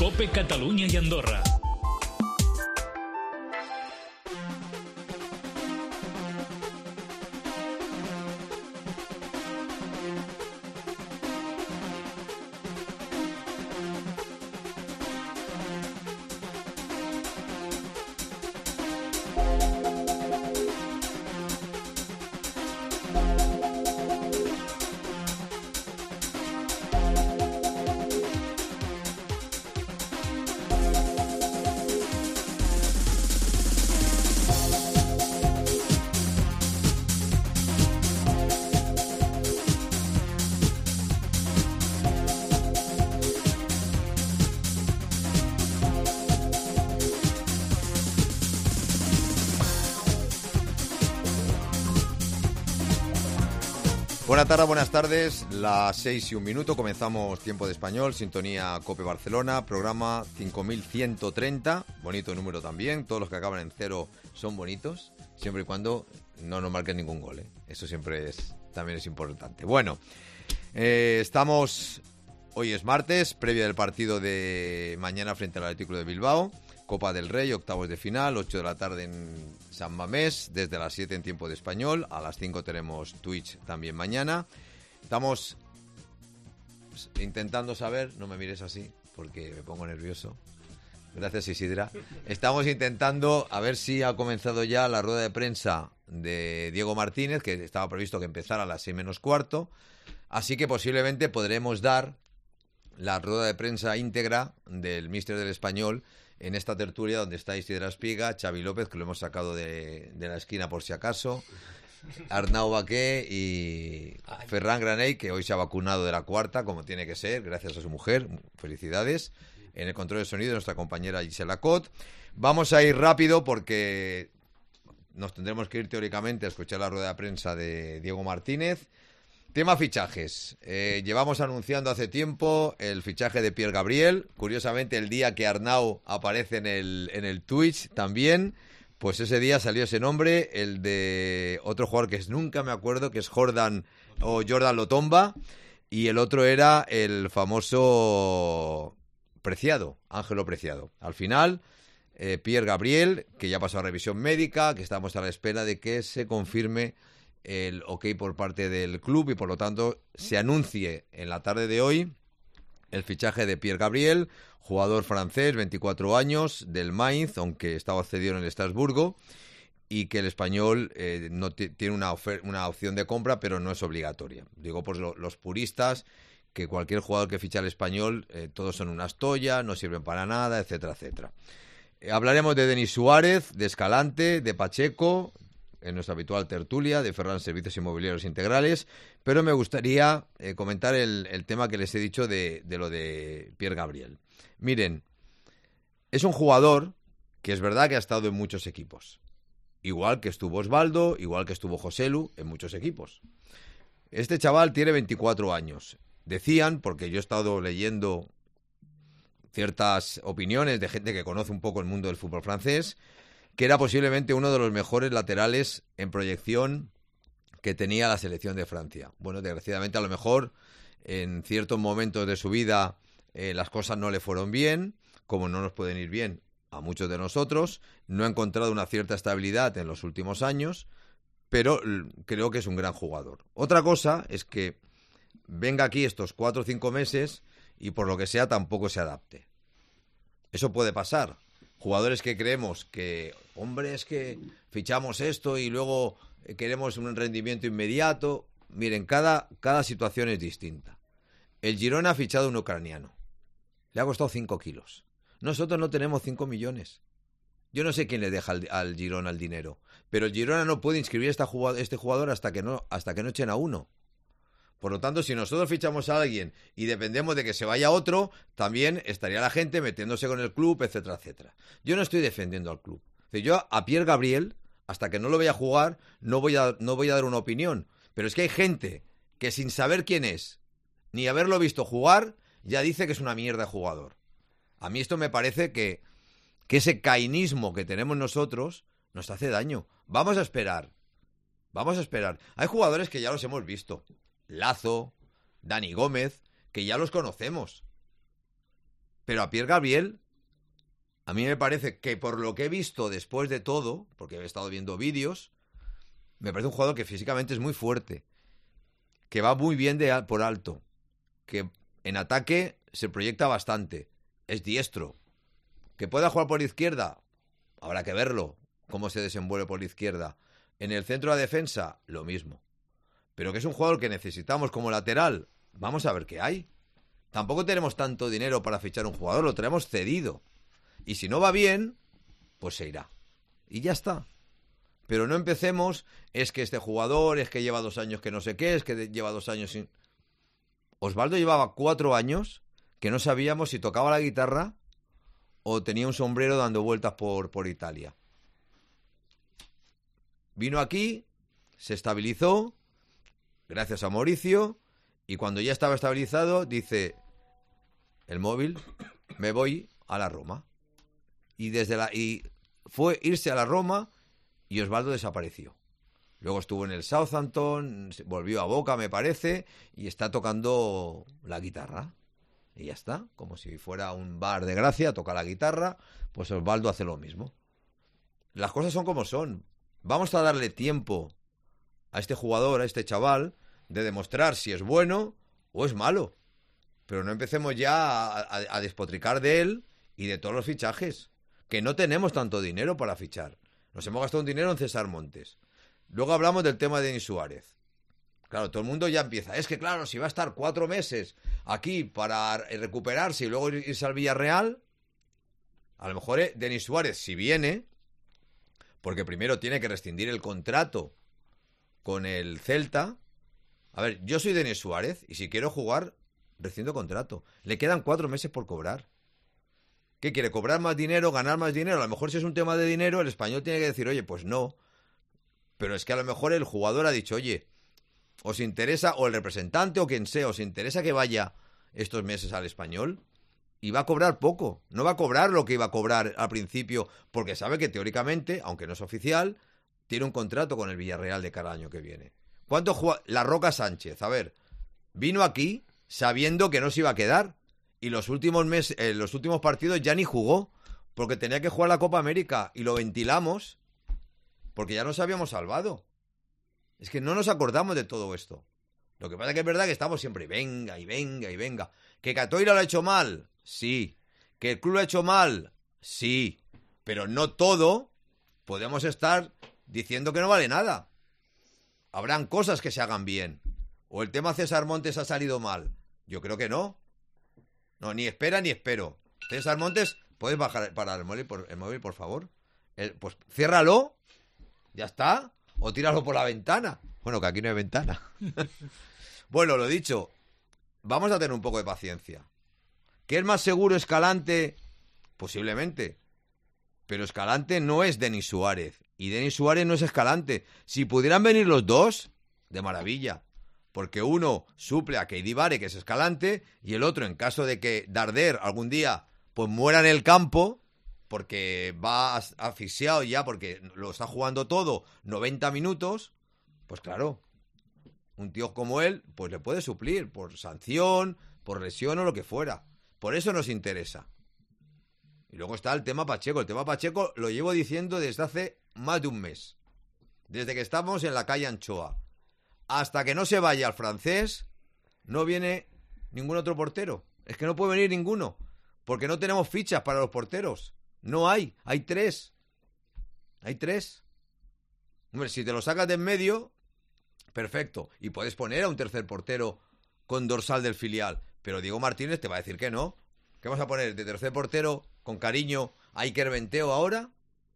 COPE Catalunya i Andorra. Buenas tardes, las 6:01, comenzamos Tiempo de Español, sintonía COPE Barcelona, programa 5130, bonito número también, todos los que acaban en 0 son bonitos, siempre y cuando no nos marquen ningún gol, eso siempre también es importante. Bueno, hoy es martes, previa del partido de mañana frente al Athletic Club de Bilbao, Copa del Rey, octavos de final, 8 de la tarde en San Mamés, desde las 7 en Tiempo de Español, a las 5 tenemos Twitch también mañana. Estamos intentando saber, no me mires así porque me pongo nervioso. Gracias, Isidra. Estamos intentando a ver si ha comenzado ya la rueda de prensa de Diego Martínez, que estaba previsto que empezara a las 6 menos cuarto. Así que posiblemente podremos dar la rueda de prensa íntegra del míster del Español en esta tertulia donde está Isidra Espiga, Xavi López, que lo hemos sacado de la esquina por si acaso, Arnau Baqué y Ferran Granell, que hoy se ha vacunado de la cuarta, como tiene que ser, gracias a su mujer. Felicidades. En el control de sonido, nuestra compañera Gisela Cot. Vamos a ir rápido porque nos tendremos que ir teóricamente a escuchar la rueda de prensa de Diego Martínez. Tema fichajes. Llevamos anunciando hace tiempo el fichaje de Pierre Gabriel. Curiosamente, el día que Arnau aparece en el Twitch también, pues ese día salió ese nombre, el de otro jugador que nunca me acuerdo, que es Jordan Lotomba, y el otro era el famoso Preciado, Ángelo Preciado. Al final, Pierre Gabriel, que ya pasó a revisión médica, que estamos a la espera de que se confirme el ok por parte del club y por lo tanto se anuncie en la tarde de hoy el fichaje de Pierre Gabriel, jugador francés, 24 años, del Mainz, aunque estaba cedido en el Estrasburgo, y que el Español no tiene una opción de compra, pero no es obligatoria. Digo por los puristas, que cualquier jugador que ficha al Español, todos son una estoya, no sirven para nada, etcétera, etcétera. Hablaremos de Denis Suárez, de Escalante, de Pacheco, en nuestra habitual tertulia, de Ferran Servicios Inmobiliarios Integrales, pero me gustaría comentar el tema que les he dicho de lo de Pierre Gabriel. Miren, es un jugador que es verdad que ha estado en muchos equipos, igual que estuvo Osvaldo, igual que estuvo Joselu, en muchos equipos. Este chaval tiene 24 años. Decían, porque yo he estado leyendo ciertas opiniones de gente que conoce un poco el mundo del fútbol francés, que era posiblemente uno de los mejores laterales en proyección que tenía la selección de Francia. Bueno, desgraciadamente a lo mejor en ciertos momentos de su vida las cosas no le fueron bien, como no nos pueden ir bien a muchos de nosotros. No ha encontrado una cierta estabilidad en los últimos años, pero creo que es un gran jugador. Otra cosa es que venga aquí estos 4 o 5 meses y por lo que sea tampoco se adapte. Eso puede pasar. Jugadores que creemos que, hombre, es que fichamos esto y luego queremos un rendimiento inmediato. Miren, cada situación es distinta. El Girona ha fichado un ucraniano. Le ha costado 5 kilos. Nosotros no tenemos 5 millones. Yo no sé quién le deja al Girona el dinero, pero el Girona no puede inscribir a este jugador hasta que no echen a uno. Por lo tanto, si nosotros fichamos a alguien y dependemos de que se vaya otro, también estaría la gente metiéndose con el club, etcétera, etcétera. Yo no estoy defendiendo al club. Yo a Pierre Gabriel, hasta que no lo vea jugar, no voy a dar una opinión. Pero es que hay gente que sin saber quién es, ni haberlo visto jugar, ya dice que es una mierda de jugador. A mí esto me parece que ese cainismo que tenemos nosotros nos hace daño. Vamos a esperar. Hay jugadores que ya los hemos visto. Lazo, Dani Gómez, que ya los conocemos. Pero a Pierre Gabriel, a mí me parece que por lo que he visto después de todo, porque he estado viendo vídeos, me parece un jugador que físicamente es muy fuerte, que va muy bien por alto, que en ataque se proyecta bastante, es diestro, que pueda jugar por izquierda, habrá que verlo, cómo se desenvuelve por la izquierda. En el centro de la defensa, lo mismo. Pero que es un jugador que necesitamos como lateral, vamos a ver qué hay. Tampoco tenemos tanto dinero para fichar un jugador, lo traemos cedido. Y si no va bien, pues se irá. Y ya está. Pero no empecemos, es que este jugador, es que lleva 2 años que no sé qué, es que lleva 2 años sin... Osvaldo llevaba 4 años que no sabíamos si tocaba la guitarra o tenía un sombrero dando vueltas por Italia. Vino aquí, se estabilizó, gracias a Mauricio, y cuando ya estaba estabilizado, dice, el móvil, me voy a la Roma. Y fue irse a la Roma y Osvaldo desapareció. Luego estuvo en el Southampton, volvió a Boca, me parece, y está tocando la guitarra. Y ya está, como si fuera un bar de gracia, toca la guitarra, pues Osvaldo hace lo mismo. Las cosas son como son. Vamos a darle tiempo a este jugador, a este chaval, de demostrar si es bueno o es malo. Pero no empecemos ya a despotricar de él y de todos los fichajes. Que no tenemos tanto dinero para fichar. Nos hemos gastado un dinero en César Montes. Luego hablamos del tema de Denis Suárez. Claro, todo el mundo ya empieza. Es que claro, si va a estar 4 meses aquí para recuperarse y luego irse al Villarreal, a lo mejor Denis Suárez, si viene, porque primero tiene que rescindir el contrato con el Celta. A ver, yo soy Denis Suárez y si quiero jugar, rescindo contrato. Le quedan 4 meses por cobrar. ¿Qué quiere? ¿Cobrar más dinero? ¿Ganar más dinero? A lo mejor si es un tema de dinero, el español tiene que decir, oye, pues no. Pero es que a lo mejor el jugador ha dicho, oye, os interesa, o el representante o quien sea, os interesa que vaya estos meses al español y va a cobrar poco. No va a cobrar lo que iba a cobrar al principio, porque sabe que teóricamente, aunque no es oficial, tiene un contrato con el Villarreal de cada año que viene. ¿Cuánto juega La Roca Sánchez? A ver, vino aquí sabiendo que no se iba a quedar y los últimos meses, los últimos partidos ya ni jugó porque tenía que jugar la Copa América y lo ventilamos porque ya nos habíamos salvado. Es que no nos acordamos de todo esto. Lo que pasa es que es verdad que estamos siempre venga y venga y venga. ¿Que Catoira lo ha hecho mal? Sí. ¿Que el club lo ha hecho mal? Sí. Pero no todo podemos estar diciendo que no vale nada. Habrán cosas que se hagan bien. ¿O el tema César Montes ha salido mal? Yo creo que no. No, ni espera ni espero. César Montes, ¿puedes bajar para el móvil, por favor? Pues ciérralo. Ya está. O tíralo por la ventana. Bueno, que aquí no hay ventana. Bueno, lo dicho. Vamos a tener un poco de paciencia. ¿Qué es más seguro Escalante? Posiblemente. Pero Escalante no es Denis Suárez. Y Denis Suárez no es Escalante. Si pudieran venir los dos, de maravilla. Porque uno suple a Keidi Vare, que es Escalante, y el otro, en caso de que Darder algún día pues muera en el campo, porque va asfixiado ya, porque lo está jugando todo 90 minutos, pues claro, un tío como él, pues le puede suplir por sanción, por lesión o lo que fuera. Por eso nos interesa. Y luego está el tema Pacheco. El tema Pacheco lo llevo diciendo desde hace más de un mes. Desde que estamos en la calle Anchoa. Hasta que no se vaya el francés, no viene ningún otro portero. Es que no puede venir ninguno. Porque no tenemos fichas para los porteros. No hay. Hay 3. Hay 3. Hombre, si te lo sacas de en medio, perfecto. Y puedes poner a un tercer portero con dorsal del filial. Pero Diego Martínez te va a decir que no. ¿Qué vas a poner de tercer portero con cariño a Iker Benteo ahora?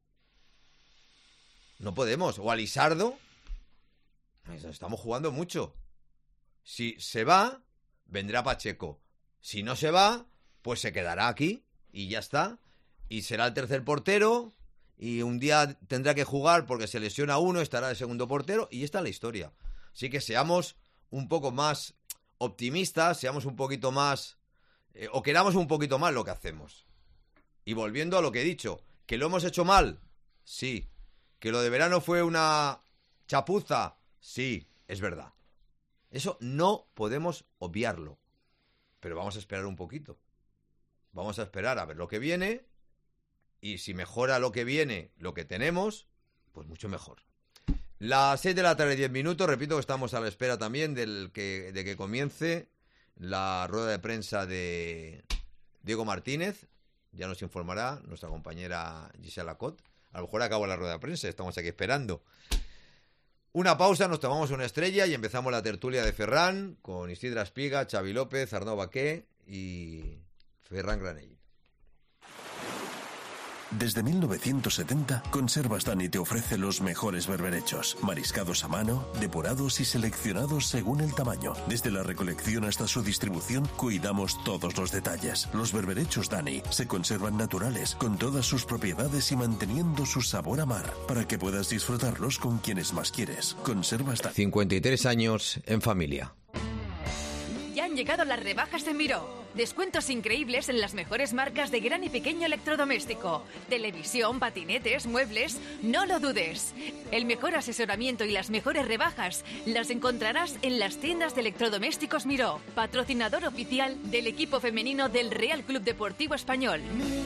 No podemos. O a Lisardo. Estamos jugando mucho. Si se va, vendrá Pacheco. Si no se va, pues se quedará aquí y ya está. Y será el tercer portero y un día tendrá que jugar porque se lesiona uno, estará el segundo portero y esta es la historia. Así que seamos un poco más optimistas, seamos un poquito más... o queramos un poquito más lo que hacemos. Y volviendo a lo que he dicho, ¿que lo hemos hecho mal? Sí. ¿Que lo de verano fue una chapuza? Sí, es verdad. Eso no podemos obviarlo. Pero vamos a esperar un poquito. vamos a esperar a ver lo que viene, y si mejora lo que viene, lo que tenemos, pues mucho mejor. Las 6 de la tarde, 10 minutos, repito que estamos a la espera también de que comience la rueda de prensa de Diego Martínez. Ya nos informará nuestra compañera Gisela Cot. A lo mejor acaba la rueda de prensa, estamos aquí esperando. Una pausa, nos tomamos una estrella y empezamos la tertulia de Ferran con Isidra Espiga, Xavi López, Arnau Baqué y Ferran Granell. Desde 1970, Conservas Dani te ofrece los mejores berberechos, mariscados a mano, depurados y seleccionados según el tamaño. Desde la recolección hasta su distribución, cuidamos todos los detalles. Los berberechos Dani se conservan naturales, con todas sus propiedades y manteniendo su sabor a mar, para que puedas disfrutarlos con quienes más quieres. Conservas Dani. 53 años en familia. Ya han llegado las rebajas de Miró. Descuentos increíbles en las mejores marcas de gran y pequeño electrodoméstico. Televisión, patinetes, muebles. No lo dudes. El mejor asesoramiento y las mejores rebajas las encontrarás en las tiendas de electrodomésticos Miró, patrocinador oficial del equipo femenino del Real Club Deportivo Español.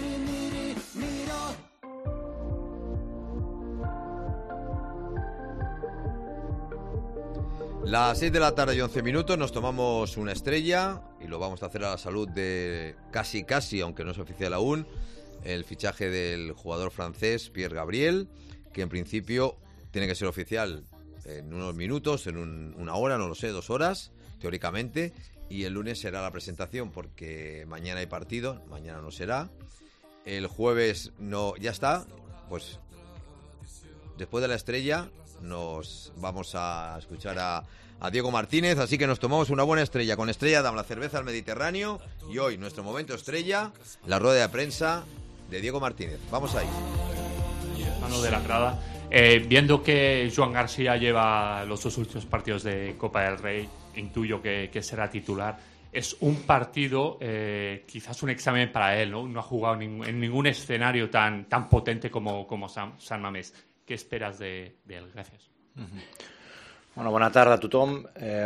Las 6 de la tarde y 11 minutos, nos tomamos una estrella y lo vamos a hacer a la salud de casi, aunque no es oficial aún, el fichaje del jugador francés Pierre Gabriel, que en principio tiene que ser oficial en unos minutos, en una hora, no lo sé, 2 horas, teóricamente, y el lunes será la presentación porque mañana hay partido, mañana no será, el jueves no, ya está, pues después de la estrella nos vamos a escuchar a Diego Martínez, así que nos tomamos una buena estrella. Con Estrella Damm, la cerveza al Mediterráneo, y hoy nuestro momento estrella, la rueda de prensa de Diego Martínez. Vamos ahí. Mano de la grada. Viendo que Joan García lleva los 2 últimos partidos de Copa del Rey, intuyo que será titular. Es un partido, quizás un examen para él, ¿no? No ha jugado en ningún escenario tan potente como San Mamés. ¿Qué esperas de él? Gracias. Bueno, bona tarda a tothom.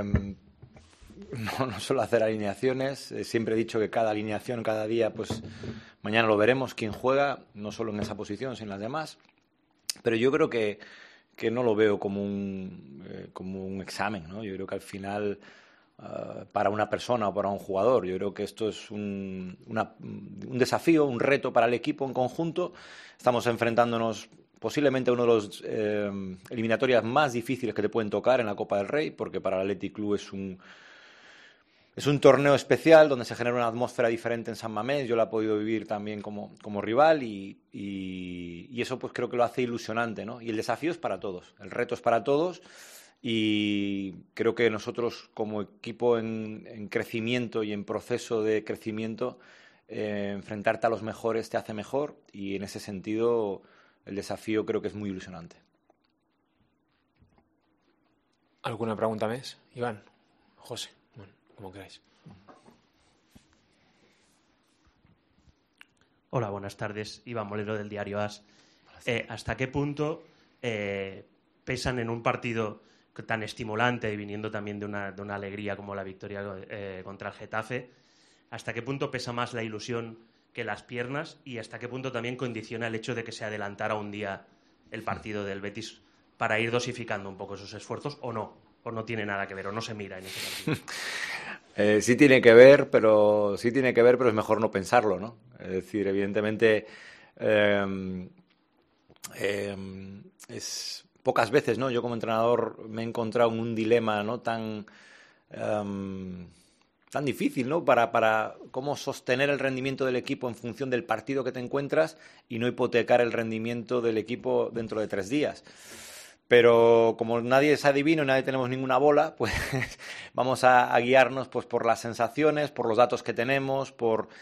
No suelo hacer alineaciones. Siempre he dicho que cada alineación, cada día, pues mañana lo veremos quién juega, no solo en esa posición, sino en las demás. Pero yo creo que no lo veo como un examen, ¿no? Yo creo que al final, para una persona o para un jugador, yo creo que esto es un desafío, un reto para el equipo en conjunto. Estamos enfrentándonos posiblemente uno de los eliminatorias más difíciles que te pueden tocar en la Copa del Rey, porque para el Athletic Club es un torneo especial donde se genera una atmósfera diferente en San Mamés. Yo la he podido vivir también como rival y eso pues creo que lo hace ilusionante, ¿no? Y el desafío es para todos, el reto es para todos y creo que nosotros como equipo en crecimiento y en proceso de crecimiento, enfrentarte a los mejores te hace mejor y en ese sentido el desafío creo que es muy ilusionante. ¿Alguna pregunta más? Iván, José, bueno, como queráis. Hola, buenas tardes. Iván Molero del diario AS. ¿Hasta qué punto pesan en un partido tan estimulante y viniendo también de una alegría como la victoria contra el Getafe, hasta qué punto pesa más la ilusión que las piernas y hasta qué punto también condiciona el hecho de que se adelantara un día el partido del Betis para ir dosificando un poco esos esfuerzos o no tiene nada que ver o no se mira en ese partido? Sí tiene que ver, pero es mejor no pensarlo, ¿no? Es decir, evidentemente es pocas veces, ¿no? Yo como entrenador me he encontrado en un dilema, ¿no? tan difícil, ¿no? Para cómo sostener el rendimiento del equipo en función del partido que te encuentras y no hipotecar el rendimiento del equipo dentro de 3 días. Pero como nadie es adivino y nadie tenemos ninguna bola, pues vamos a guiarnos pues por las sensaciones, por los datos que tenemos,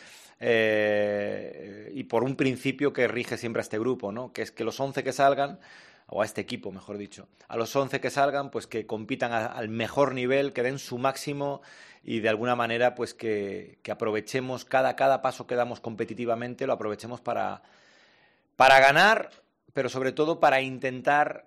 y por un principio que rige siempre a este grupo, ¿no? Que es que los 11 que salgan, o a este equipo, mejor dicho, a los 11 que salgan, pues que compitan al mejor nivel, que den su máximo y de alguna manera pues que aprovechemos cada paso que damos competitivamente, lo aprovechemos para ganar, pero sobre todo para intentar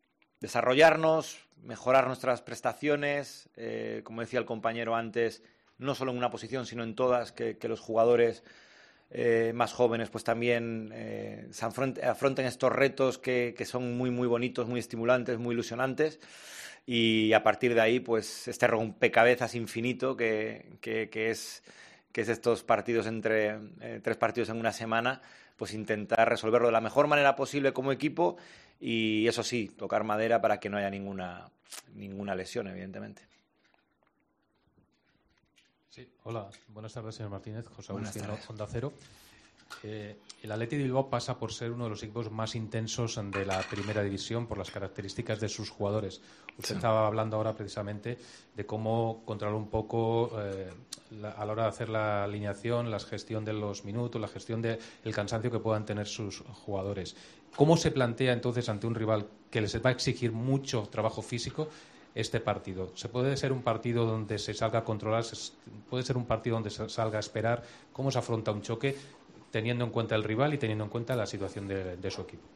desarrollarnos, mejorar nuestras prestaciones, como decía el compañero antes, no solo en una posición, sino en todas, que los jugadores más jóvenes pues también afronten estos retos que son muy, muy bonitos, muy estimulantes, muy ilusionantes. Y a partir de ahí, pues este rompecabezas infinito que es estos partidos entre 3 partidos en una semana, pues intentar resolverlo de la mejor manera posible como equipo y, eso sí, tocar madera para que no haya ninguna lesión, evidentemente. Sí, hola, buenas tardes, señor Martínez. José Agustín, Onda Cero. El Athletic de Bilbao pasa por ser uno de los equipos más intensos de la primera división por las características de sus jugadores. Usted estaba hablando ahora precisamente de cómo controlar un poco a la hora de hacer la alineación, la gestión de los minutos, la gestión del cansancio que puedan tener sus jugadores. ¿Cómo se plantea entonces ante un rival que les va a exigir mucho trabajo físico este partido? ¿Se puede ser un partido donde se salga a controlar? ¿Puede ser un partido donde se salga a esperar? ¿Cómo se afronta un choque teniendo en cuenta el rival y teniendo en cuenta la situación de su equipo?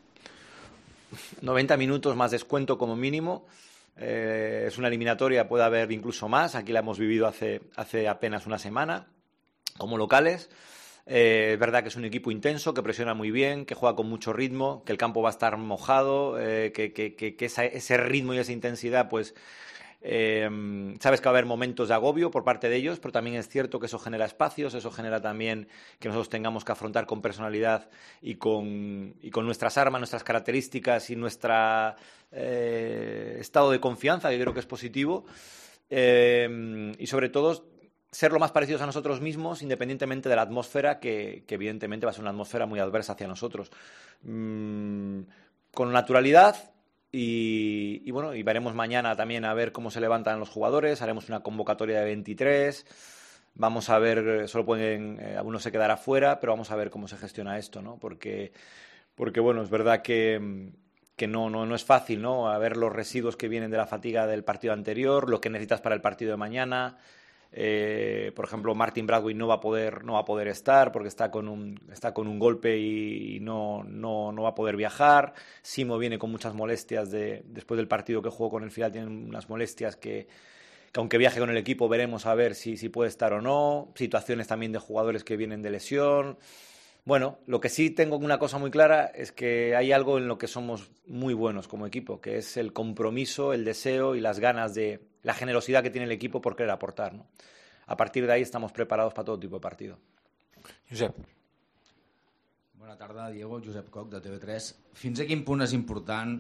90 minutos más descuento como mínimo. Es una eliminatoria, puede haber incluso más. Aquí la hemos vivido hace apenas una semana como locales. Es verdad que es un equipo intenso, que presiona muy bien, que juega con mucho ritmo, que el campo va a estar mojado, que ese ritmo y esa intensidad, pues sabes que va a haber momentos de agobio por parte de ellos, pero también es cierto que eso genera espacios, eso genera también que nosotros tengamos que afrontar con personalidad y con nuestras armas, nuestras características y nuestro estado de confianza, que creo que es positivo, y sobre todo ser lo más parecidos a nosotros mismos, independientemente de la atmósfera, que evidentemente va a ser una atmósfera muy adversa hacia nosotros. Con naturalidad. Y bueno, y veremos mañana también a ver cómo se levantan los jugadores. Haremos una convocatoria de 23. Vamos a ver, solo pueden, algunos se quedará fuera, pero vamos a ver cómo se gestiona esto, ¿no? Porque bueno, es verdad que no es fácil, ¿no? A ver los residuos que vienen de la fatiga del partido anterior, lo que necesitas para el partido de mañana. Por ejemplo, Martin Bradway no va a poder estar porque está con un golpe y no va a poder viajar. Simo viene con muchas molestias después del partido que jugó con el Fidal, tiene unas molestias que aunque viaje con el equipo veremos a ver si puede estar o no. Situaciones también de jugadores que vienen de lesión. Bueno, lo que sí tengo una cosa muy clara es que hay algo en lo que somos muy buenos como equipo, que es el compromiso, el deseo y las ganas de la generosidad que tiene el equipo por querer aportar, ¿no? A partir de ahí estamos preparados para todo tipo de partido. Josep. Bona tarda, Diego. Josep Coc, de TV3. Fins a quin punt és important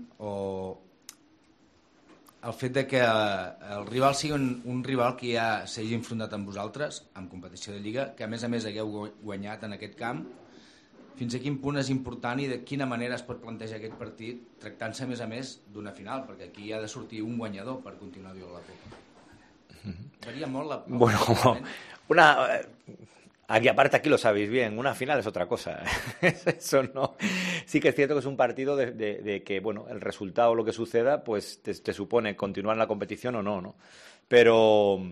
el fet de que el rival sigui un rival que ja s'hagi enfrontat amb vosaltres, en competició de Lliga, que a més hagueu guanyat en aquest camp? Fins a quin punt és important i de quina manera es pot plantejar aquest partit tractant-se a més d'una final? Perquè aquí ha de sortir un guanyador per continuar viu la Copa. Varia molt la... Bueno, aquí lo sabéis bien, una final es otra cosa. Eso no. Sí que es cierto que es un partido de que, bueno, el resultado, lo que suceda, pues te supone continuar en la competición o no, ¿no? Pero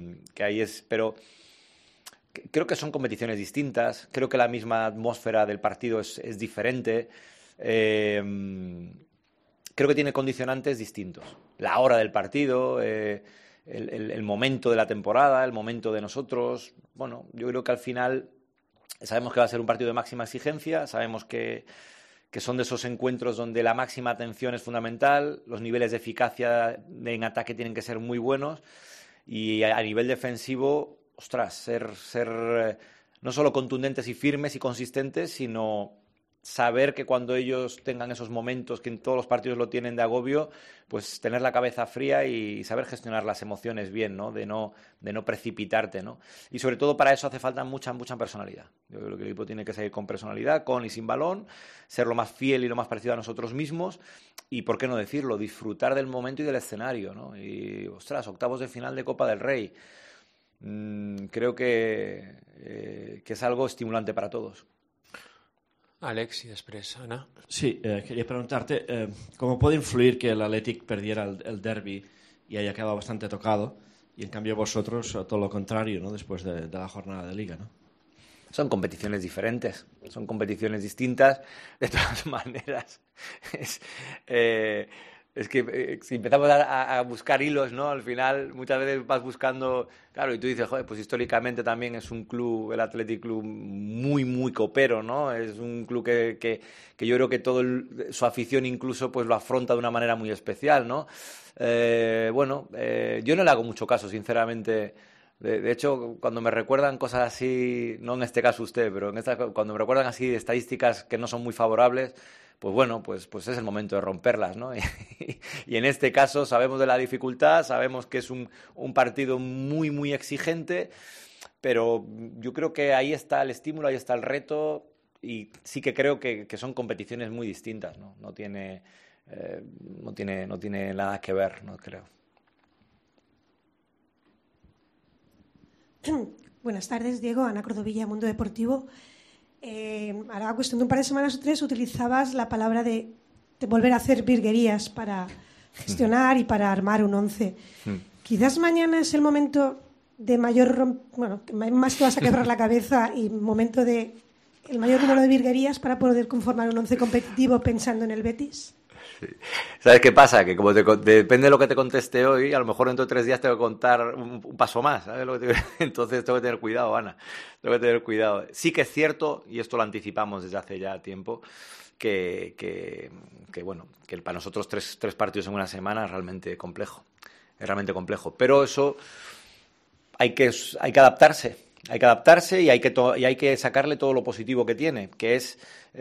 creo que son competiciones distintas, creo que la misma atmósfera del partido es diferente, creo que tiene condicionantes distintos. La hora del partido, el momento de la temporada, el momento de nosotros. Bueno, yo creo que al final sabemos que va a ser un partido de máxima exigencia, sabemos que son de esos encuentros donde la máxima atención es fundamental, los niveles de eficacia en ataque tienen que ser muy buenos y a nivel defensivo, ostras, ser no solo contundentes y firmes y consistentes, sino saber que cuando ellos tengan esos momentos, que en todos los partidos lo tienen de agobio, pues tener la cabeza fría y saber gestionar las emociones bien, ¿no? De no precipitarte, ¿no? Y sobre todo para eso hace falta mucha personalidad. Yo creo que el equipo tiene que seguir con personalidad, con y sin balón, ser lo más fiel y lo más parecido a nosotros mismos y, ¿por qué no decirlo?, disfrutar del momento y del escenario, ¿no? Y, ostras, octavos de final de Copa del Rey. Creo que es algo estimulante para todos. Alex, y després Ana. Sí, quería preguntarte cómo puede influir que el Athletic perdiera el derbi y haya quedado bastante tocado y en cambio vosotros todo lo contrario, ¿no? Después de la jornada de Liga, ¿no? Son competiciones diferentes, son competiciones distintas. De todas maneras, Es que si empezamos a buscar hilos, ¿no? Al final muchas veces vas buscando, claro, y tú dices, joder, pues históricamente también es un club, el Athletic Club, muy, muy copero, ¿no? Es un club que yo creo que su afición incluso pues lo afronta de una manera muy especial, ¿no? Yo no le hago mucho caso, sinceramente. De hecho, cuando me recuerdan cosas así, no en este caso usted, pero cuando me recuerdan así estadísticas que no son muy favorables, pues bueno, pues es el momento de romperlas, ¿no? Y en este caso sabemos de la dificultad, sabemos que es un partido muy, muy exigente, pero yo creo que ahí está el estímulo, ahí está el reto, y sí que creo que son competiciones muy distintas, ¿no? No tiene nada que ver, no creo. Buenas tardes, Diego. Ana Cordovilla, Mundo Deportivo. Ahora, cuestión de un par de semanas o 3, utilizabas la palabra de volver a hacer virguerías para gestionar y para armar un 11. Quizás mañana es el momento de más que vas a quebrar la cabeza y momento de el mayor número de virguerías para poder conformar un 11 competitivo pensando en el Betis. Sí. ¿Sabes qué pasa? Que como depende de lo que te conteste hoy, a lo mejor dentro de 3 días tengo que contar un paso más, ¿sabes? Entonces tengo que tener cuidado, Ana. Tengo que tener cuidado. Sí que es cierto, y esto lo anticipamos desde hace ya tiempo, que para nosotros tres partidos en una semana es realmente complejo. Es realmente complejo. Pero eso hay que adaptarse. Hay que adaptarse y hay que sacarle todo lo positivo que tiene, que es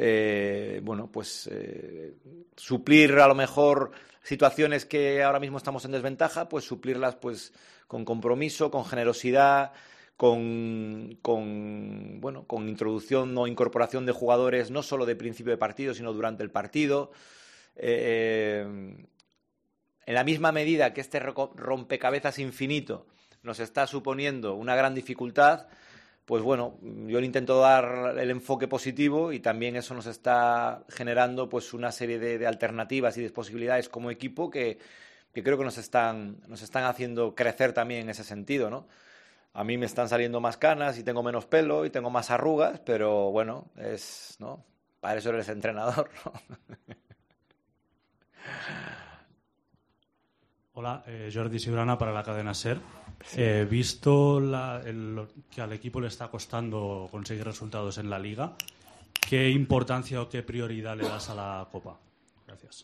suplir a lo mejor situaciones que ahora mismo estamos en desventaja, pues suplirlas pues con compromiso, con generosidad, con introducción o incorporación de jugadores no solo de principio de partido, sino durante el partido. En la misma medida que este rompecabezas infinito nos está suponiendo una gran dificultad, pues bueno, yo le intento dar el enfoque positivo y también eso nos está generando pues una serie de alternativas y de posibilidades como equipo que creo que nos están haciendo crecer también en ese sentido, ¿no? A mí me están saliendo más canas y tengo menos pelo y tengo más arrugas, pero bueno, ¿no? Para eso eres entrenador, ¿no? Hola, Jordi Sibrana para la cadena SER. Visto que al equipo le está costando conseguir resultados en la Liga, ¿qué importancia o qué prioridad le das a la Copa? Gracias.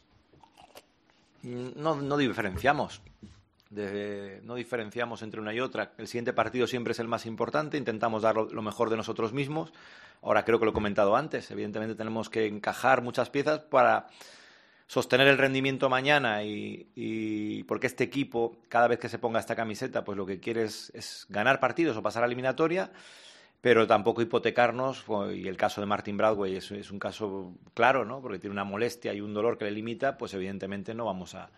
No diferenciamos. No diferenciamos entre una y otra. El siguiente partido siempre es el más importante. Intentamos dar lo mejor de nosotros mismos. Ahora creo que lo he comentado antes. Evidentemente tenemos que encajar muchas piezas para sostener el rendimiento mañana y porque este equipo, cada vez que se ponga esta camiseta, pues lo que quiere es ganar partidos o pasar a eliminatoria, pero tampoco hipotecarnos, y el caso de Martin Brathwaite es un caso claro, ¿no? Porque tiene una molestia y un dolor que le limita, pues evidentemente no vamos a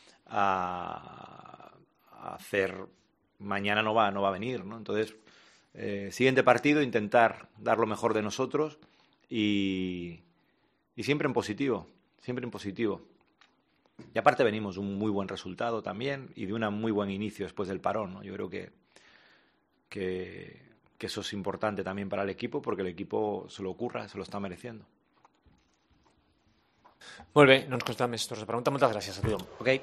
hacer, mañana no va a venir, ¿no? Entonces, siguiente partido, intentar dar lo mejor de nosotros y siempre en positivo. Siempre en positivo. Y aparte venimos de un muy buen resultado también y de un muy buen inicio después del parón, ¿no? Yo creo que eso es importante también para el equipo porque el equipo se lo ocurra, se lo está mereciendo. Molt bé, no ens costa més torns de pregunta. Moltes gràcies a tothom. Okay.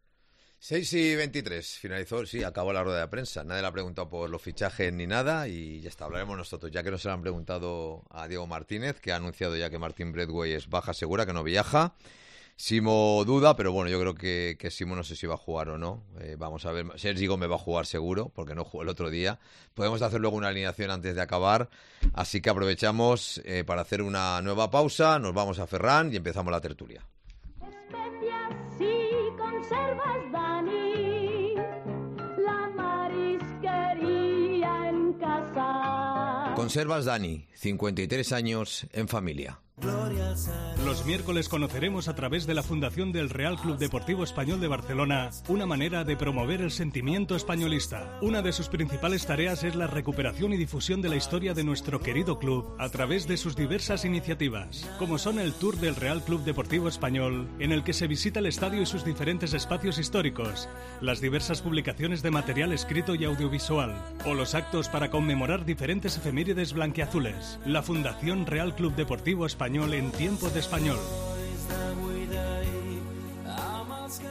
6:23, finalizó, sí, acabó la rueda de prensa. Nadie le ha preguntado por los fichajes ni nada y ya está, hablaremos nosotros, ya que no se le han preguntado a Diego Martínez, que ha anunciado ya que Martin Brathwaite es baja segura, que no viaja. Simo duda, pero bueno, yo creo que Simo no sé si va a jugar o no. Vamos a ver, Sergi Gómez va a jugar seguro, porque no jugó el otro día. Podemos hacer luego una alineación antes de acabar, así que aprovechamos para hacer una nueva pausa, nos vamos a Ferran y empezamos la tertulia. Especias y conservas, Dani, la marisquería en casa. Conservas Dani, 53 años en familia. Los miércoles conoceremos a través de la Fundación del Real Club Deportivo Español de Barcelona una manera de promover el sentimiento españolista. Una de sus principales tareas es la recuperación y difusión de la historia de nuestro querido club a través de sus diversas iniciativas, como son el Tour del Real Club Deportivo Español, en el que se visita el estadio y sus diferentes espacios históricos, las diversas publicaciones de material escrito y audiovisual, o los actos para conmemorar diferentes efemérides blanquiazules. La Fundación Real Club Deportivo Español en tiempo de español.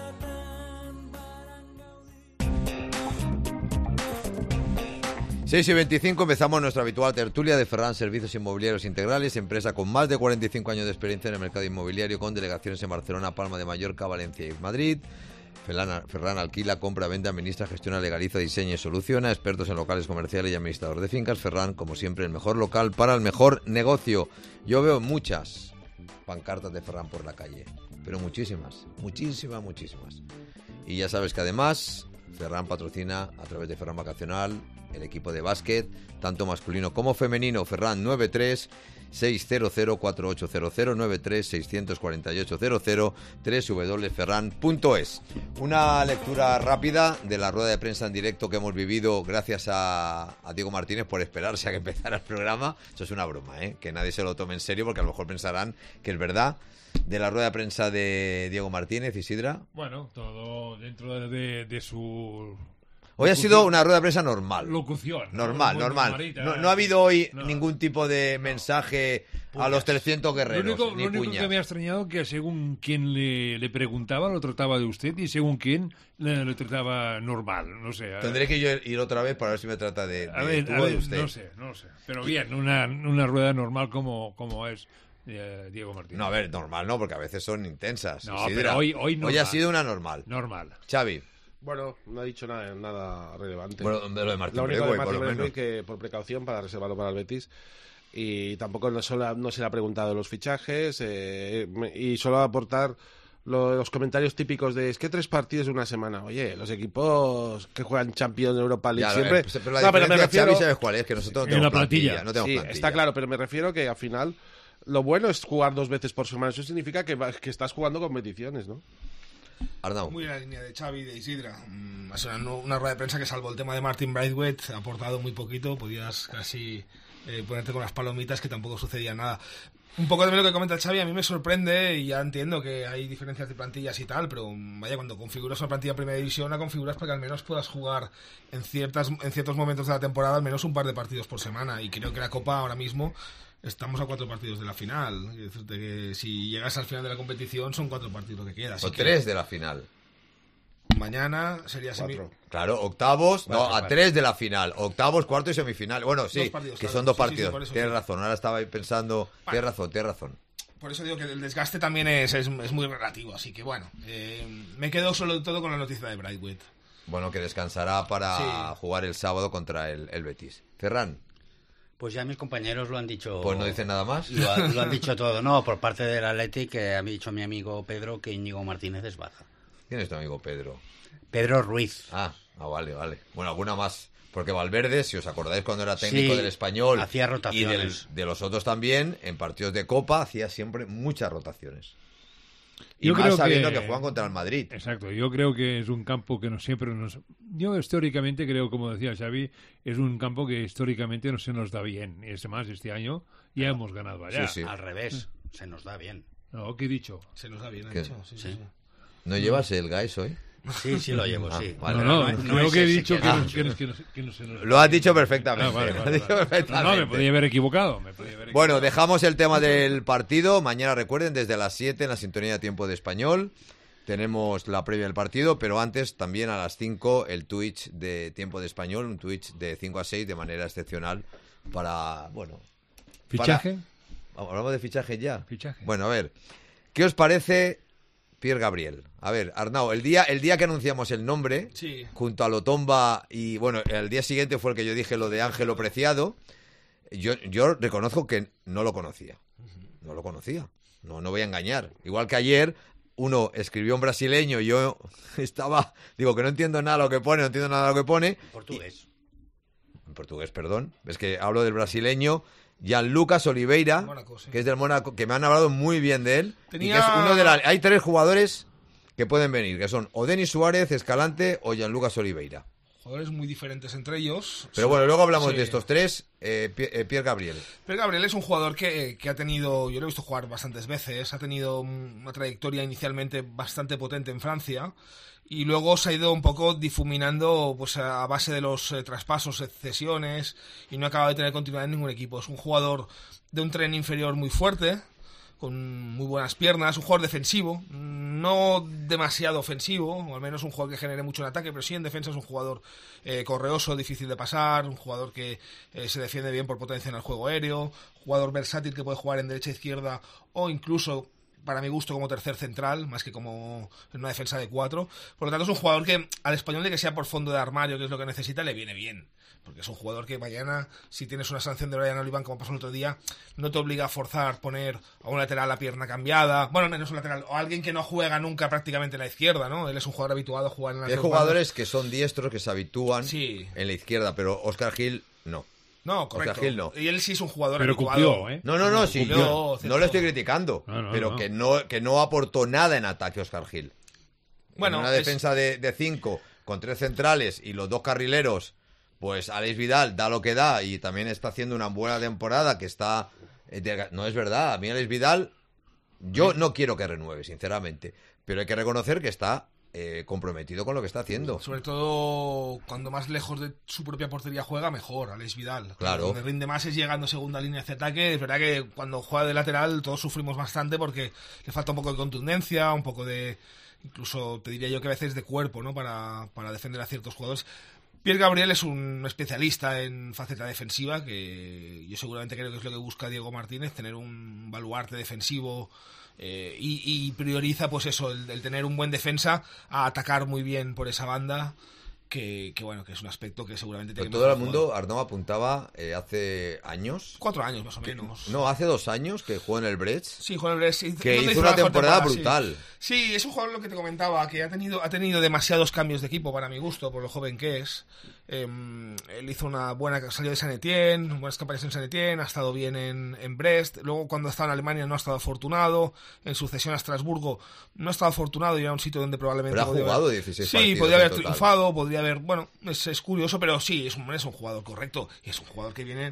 6:25 empezamos nuestra habitual tertulia de Ferran Servicios Inmobiliarios Integrales, empresa con más de 45 años de experiencia en el mercado inmobiliario, con delegaciones en Barcelona, Palma de Mallorca, Valencia y Madrid. Ferran alquila, compra, vende, administra, gestiona, legaliza, diseña y soluciona. Expertos en locales comerciales y administrador de fincas. Ferran, como siempre, el mejor local para el mejor negocio. Yo veo muchas pancartas de Ferran por la calle, pero muchísimas. Y ya sabes que además Ferran patrocina a través de Ferran Vacacional el equipo de básquet, tanto masculino como femenino. Ferran 93-600-4800, 93-648-00, www.ferran.es. Una lectura rápida de la rueda de prensa en directo que hemos vivido gracias a Diego Martínez por esperarse a que empezara el programa. Eso es una broma, que nadie se lo tome en serio, porque a lo mejor pensarán que es verdad. De la rueda de prensa de Diego Martínez, Isidra. Bueno, todo dentro de su... Hoy ha sido una rueda de prensa normal. Locución. Normal. No ha habido hoy ningún tipo de mensaje a los 300 guerreros, Lo único que me ha extrañado que según quien le preguntaba lo trataba de usted y según quien le trataba normal, no sé. Tendré que yo ir otra vez para ver si me trata de usted. No sé. Pero bien, una rueda normal como es Diego Martínez. No, a ver, normal no, porque a veces son intensas. No, pero hoy ha sido una normal. Xavi. Bueno, no ha dicho nada relevante. Bueno, de lo de Martín Braithwaite, por lo menos. Que por precaución para reservarlo para el Betis. Y tampoco no se le ha preguntado los fichajes. Y solo aportar los comentarios típicos de es que 3 partidos en una semana. Oye, los equipos que juegan Champions, Europa League siempre... Pero la diferencia, me refiero, Xavi, ¿sabes cuál es? Que nosotros no tenemos plantilla. No tenemos plantilla. Está claro, pero me refiero que al final lo bueno es jugar 2 veces por semana. Eso significa que estás jugando competiciones, ¿no? Arnau. Muy en la línea de Xavi, de Isidra. Ha sido una rueda de prensa que, salvo el tema de Martin Braithwaite, ha aportado muy poquito. Podías casi ponerte con las palomitas, que tampoco sucedía nada. Un poco también lo que comenta Xavi, a mí me sorprende, y ya entiendo que hay diferencias de plantillas y tal, pero vaya, cuando configuras una plantilla en Primera División, la configuras para que al menos puedas jugar en ciertos momentos de la temporada al menos un par de partidos por semana. Y creo que la Copa ahora mismo... Estamos a 4 partidos de la final. Quiero decirte que si llegas al final de la competición son 4 partidos lo que queda. O 3 de la final. Mañana sería 4. Claro, octavos, no, a 3 de la final. Octavos, cuarto y semifinal. Bueno, sí, que son 2 partidos. Sí, tienes razón, ahora estaba pensando... Bueno, tienes razón. Por eso digo que el desgaste también es muy relativo. Así que bueno, me quedo sobre todo con la noticia de Braithwaite. Bueno, que descansará para jugar el sábado contra el Betis. Ferran. Pues ya mis compañeros lo han dicho. Pues no dicen nada más. Lo han dicho todo. No, por parte del Athletic, que ha dicho mi amigo Pedro que Íñigo Martínez es baja. ¿Quién es tu amigo Pedro? Pedro Ruiz. Vale. Bueno, alguna más. Porque Valverde, si os acordáis cuando era técnico del Español, hacía rotaciones. Y de los otros también, en partidos de Copa hacía siempre muchas rotaciones. Y yo más creo sabiendo que juegan contra el Madrid. Exacto, yo creo que es un campo que yo históricamente creo, como decía Xavi, es un campo que históricamente no se nos da bien. Y es más, este año ya hemos ganado allá. Sí. Al revés, se nos da bien. No, ¿qué he dicho? Se nos da bien, ha dicho. Sí. ¿No llevas el Guys hoy? Sí, lo llevo, sí. Vale. No, creo que he dicho que no se nos... Lo has dicho perfectamente. No, me podía haber equivocado. Bueno, dejamos el tema del partido. Mañana, recuerden, desde las 7 en la sintonía de Tiempo de Español. Tenemos la previa del partido, pero antes también a las 5 el Twitch de Tiempo de Español, un Twitch de 5 a 6 de manera excepcional para, ¿Fichaje? ¿Hablamos de fichaje ya? Fichaje. Bueno, a ver, ¿qué os parece Pierre Gabriel? A ver, Arnau, el día que anunciamos el nombre, junto a Lotomba, y bueno, el día siguiente fue el que yo dije lo de Ángelo Preciado, yo reconozco que no lo conocía. No lo conocía. No voy a engañar. Igual que ayer uno escribió un brasileño y yo digo que no entiendo nada lo que pone, Portugués. En portugués, perdón. Es que hablo del brasileño Gianlucas Oliveira, que es del Mónaco, que me han hablado muy bien de él. Y que es uno hay 3 jugadores que pueden venir, que son o Denis Suárez, Escalante o Gianlucas Oliveira. Jugadores muy diferentes entre ellos. Pero bueno, luego hablamos de estos 3. Pierre Gabriel. Pierre Gabriel es un jugador que ha tenido, yo lo he visto jugar bastantes veces, ha tenido una trayectoria inicialmente bastante potente en Francia y luego se ha ido un poco difuminando pues a base de los traspasos, cesiones, y no acaba de tener continuidad en ningún equipo. Es un jugador de un tren inferior muy fuerte, con muy buenas piernas, un jugador defensivo, no demasiado ofensivo, o al menos un jugador que genere mucho en ataque, pero sí en defensa es un jugador correoso, difícil de pasar, un jugador que se defiende bien por potencia en el juego aéreo, jugador versátil que puede jugar en derecha, izquierda o incluso, para mi gusto, como tercer central, más que como en una defensa de 4. Por lo tanto, es un jugador que al Español, de que sea por fondo de armario, que es lo que necesita, le viene bien. Porque es un jugador que mañana, si tienes una sanción de Brian Olivan, como pasó el otro día, no te obliga a forzar poner a un lateral la pierna cambiada. Bueno, menos un lateral, o alguien que no juega nunca prácticamente en la izquierda, ¿no? Él es un jugador habituado a jugar en la izquierda. Hay jugadores que son diestros, que se habitúan en la izquierda, pero Óscar Gil no. No, correcto. Óscar Gil no. Y él sí es un jugador pero habituado. Cumplió, ¿eh? No, sí, yo no lo estoy criticando, No, pero que no aportó nada en ataque Óscar Gil. Bueno, en una defensa de 5 con 3 centrales y los 2 carrileros, pues Alex Vidal da lo que da y también está haciendo una buena temporada que está... No es verdad, a mí Alex Vidal yo no quiero que renueve, sinceramente, pero hay que reconocer que está comprometido con lo que está haciendo. Sobre todo cuando más lejos de su propia portería juega, mejor, Alex Vidal. Claro. Donde rinde más es llegando a segunda línea hacia ataque. Es verdad que cuando juega de lateral todos sufrimos bastante porque le falta un poco de contundencia, un poco de... Incluso te diría yo que a veces de cuerpo, ¿no? Para defender a ciertos jugadores. Pierre Gabriel es un especialista en faceta defensiva, que yo seguramente creo que es lo que busca Diego Martínez, tener un baluarte defensivo y prioriza pues eso, el tener un buen defensa, a atacar muy bien por esa banda, que bueno, que es un aspecto que seguramente tiene. Todo el mundo, Arnau apuntaba hace años. 4 años más o menos. No, hace 2 años que jugó en el Brest. Sí, jugó en el Brest. Que hizo una temporada brutal. Sí, es un jugador, lo que te comentaba, que ha tenido demasiados cambios de equipo para mi gusto, por lo joven que es. Él hizo una buena, salió de Saint Etienne, buenas campañas en Saint Etienne, ha estado bien en Brest. Luego, cuando ha estado en Alemania, no ha estado afortunado. En su cesión a Estrasburgo, no ha estado afortunado y era un sitio donde probablemente. Pero ha jugado 16 partidos. Sí, podría haber triunfado, podría haber. Bueno, es curioso, pero sí, es un jugador correcto. Y es un jugador que viene.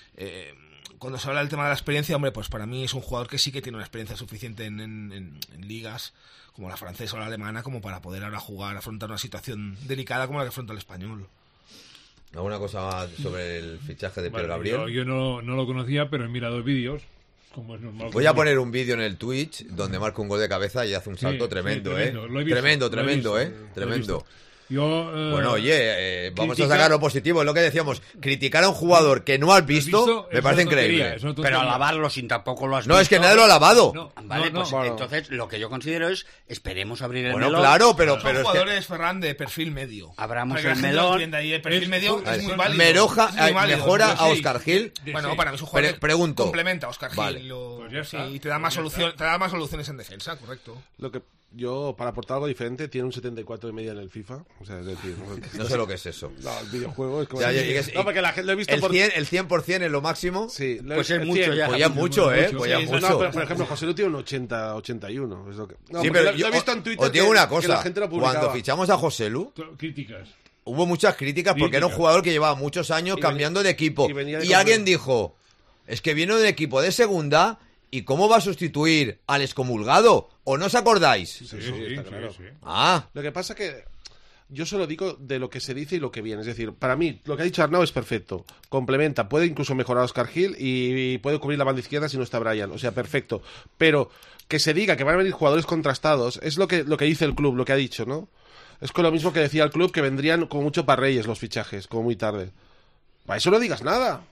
Cuando se habla del tema de la experiencia, hombre, pues para mí es un jugador que sí que tiene una experiencia suficiente en ligas como la francesa o la alemana, como para poder ahora afrontar una situación delicada como la que afronta el Español. ¿Alguna cosa más sobre el fichaje de Pierre Gabriel? Yo no lo conocía, pero he mirado vídeos, como es normal. Voy a poner un vídeo en el Twitch donde marca un gol de cabeza y hace un salto tremendo, tremendo. Lo he visto, Tremendo. Bueno, oye, vamos a sacar lo positivo, es lo que decíamos. Criticar a un jugador que no has visto me parece increíble. Pero alabarlo sin tampoco lo has visto. No, es que nadie lo ha alabado. Vale, pues entonces lo que yo considero es esperemos abrir el melón. Bueno, claro, pero son jugadores, Ferran, de perfil medio. Abramos el melón. Ahí, el perfil medio es muy válido. Mejora a Óscar Gil. Bueno, para mí es un jugador que complementa a Óscar Gil. Y te da más soluciones en defensa, correcto. Lo que yo, para aportar algo diferente, tiene un 74 de media en el FIFA. O sea, es decir, no sé lo que es eso. No, el videojuego es como... no, porque la gente lo he visto el 100% es lo máximo. Sí, pues es mucho ya. Pues ya mucho, Pues ya mucho. No, pero, por ejemplo, José Lu tiene un 80-81. Es lo que... No, sí, pero lo he visto en Twitter. Os digo una cosa. Que la gente lo publicaba. Cuando fichamos a José Lu... Críticas. Hubo muchas críticas porque era un jugador que llevaba muchos años cambiando de equipo. Y alguien dijo, es que viene de un equipo de segunda... ¿Y cómo va a sustituir al excomulgado? ¿O no os acordáis? Sí, está claro. Sí. Ah. Lo que pasa que yo solo digo de lo que se dice y lo que viene. Es decir, para mí, lo que ha dicho Arnau es perfecto. Complementa, puede incluso mejorar a Óscar Gil y puede cubrir la banda izquierda si no está Brian. O sea, perfecto. Pero que se diga que van a venir jugadores contrastados es lo que dice el club, lo que ha dicho, ¿no? Es con lo mismo que decía el club, que vendrían como mucho para Reyes los fichajes, como muy tarde. Para eso no digas nada.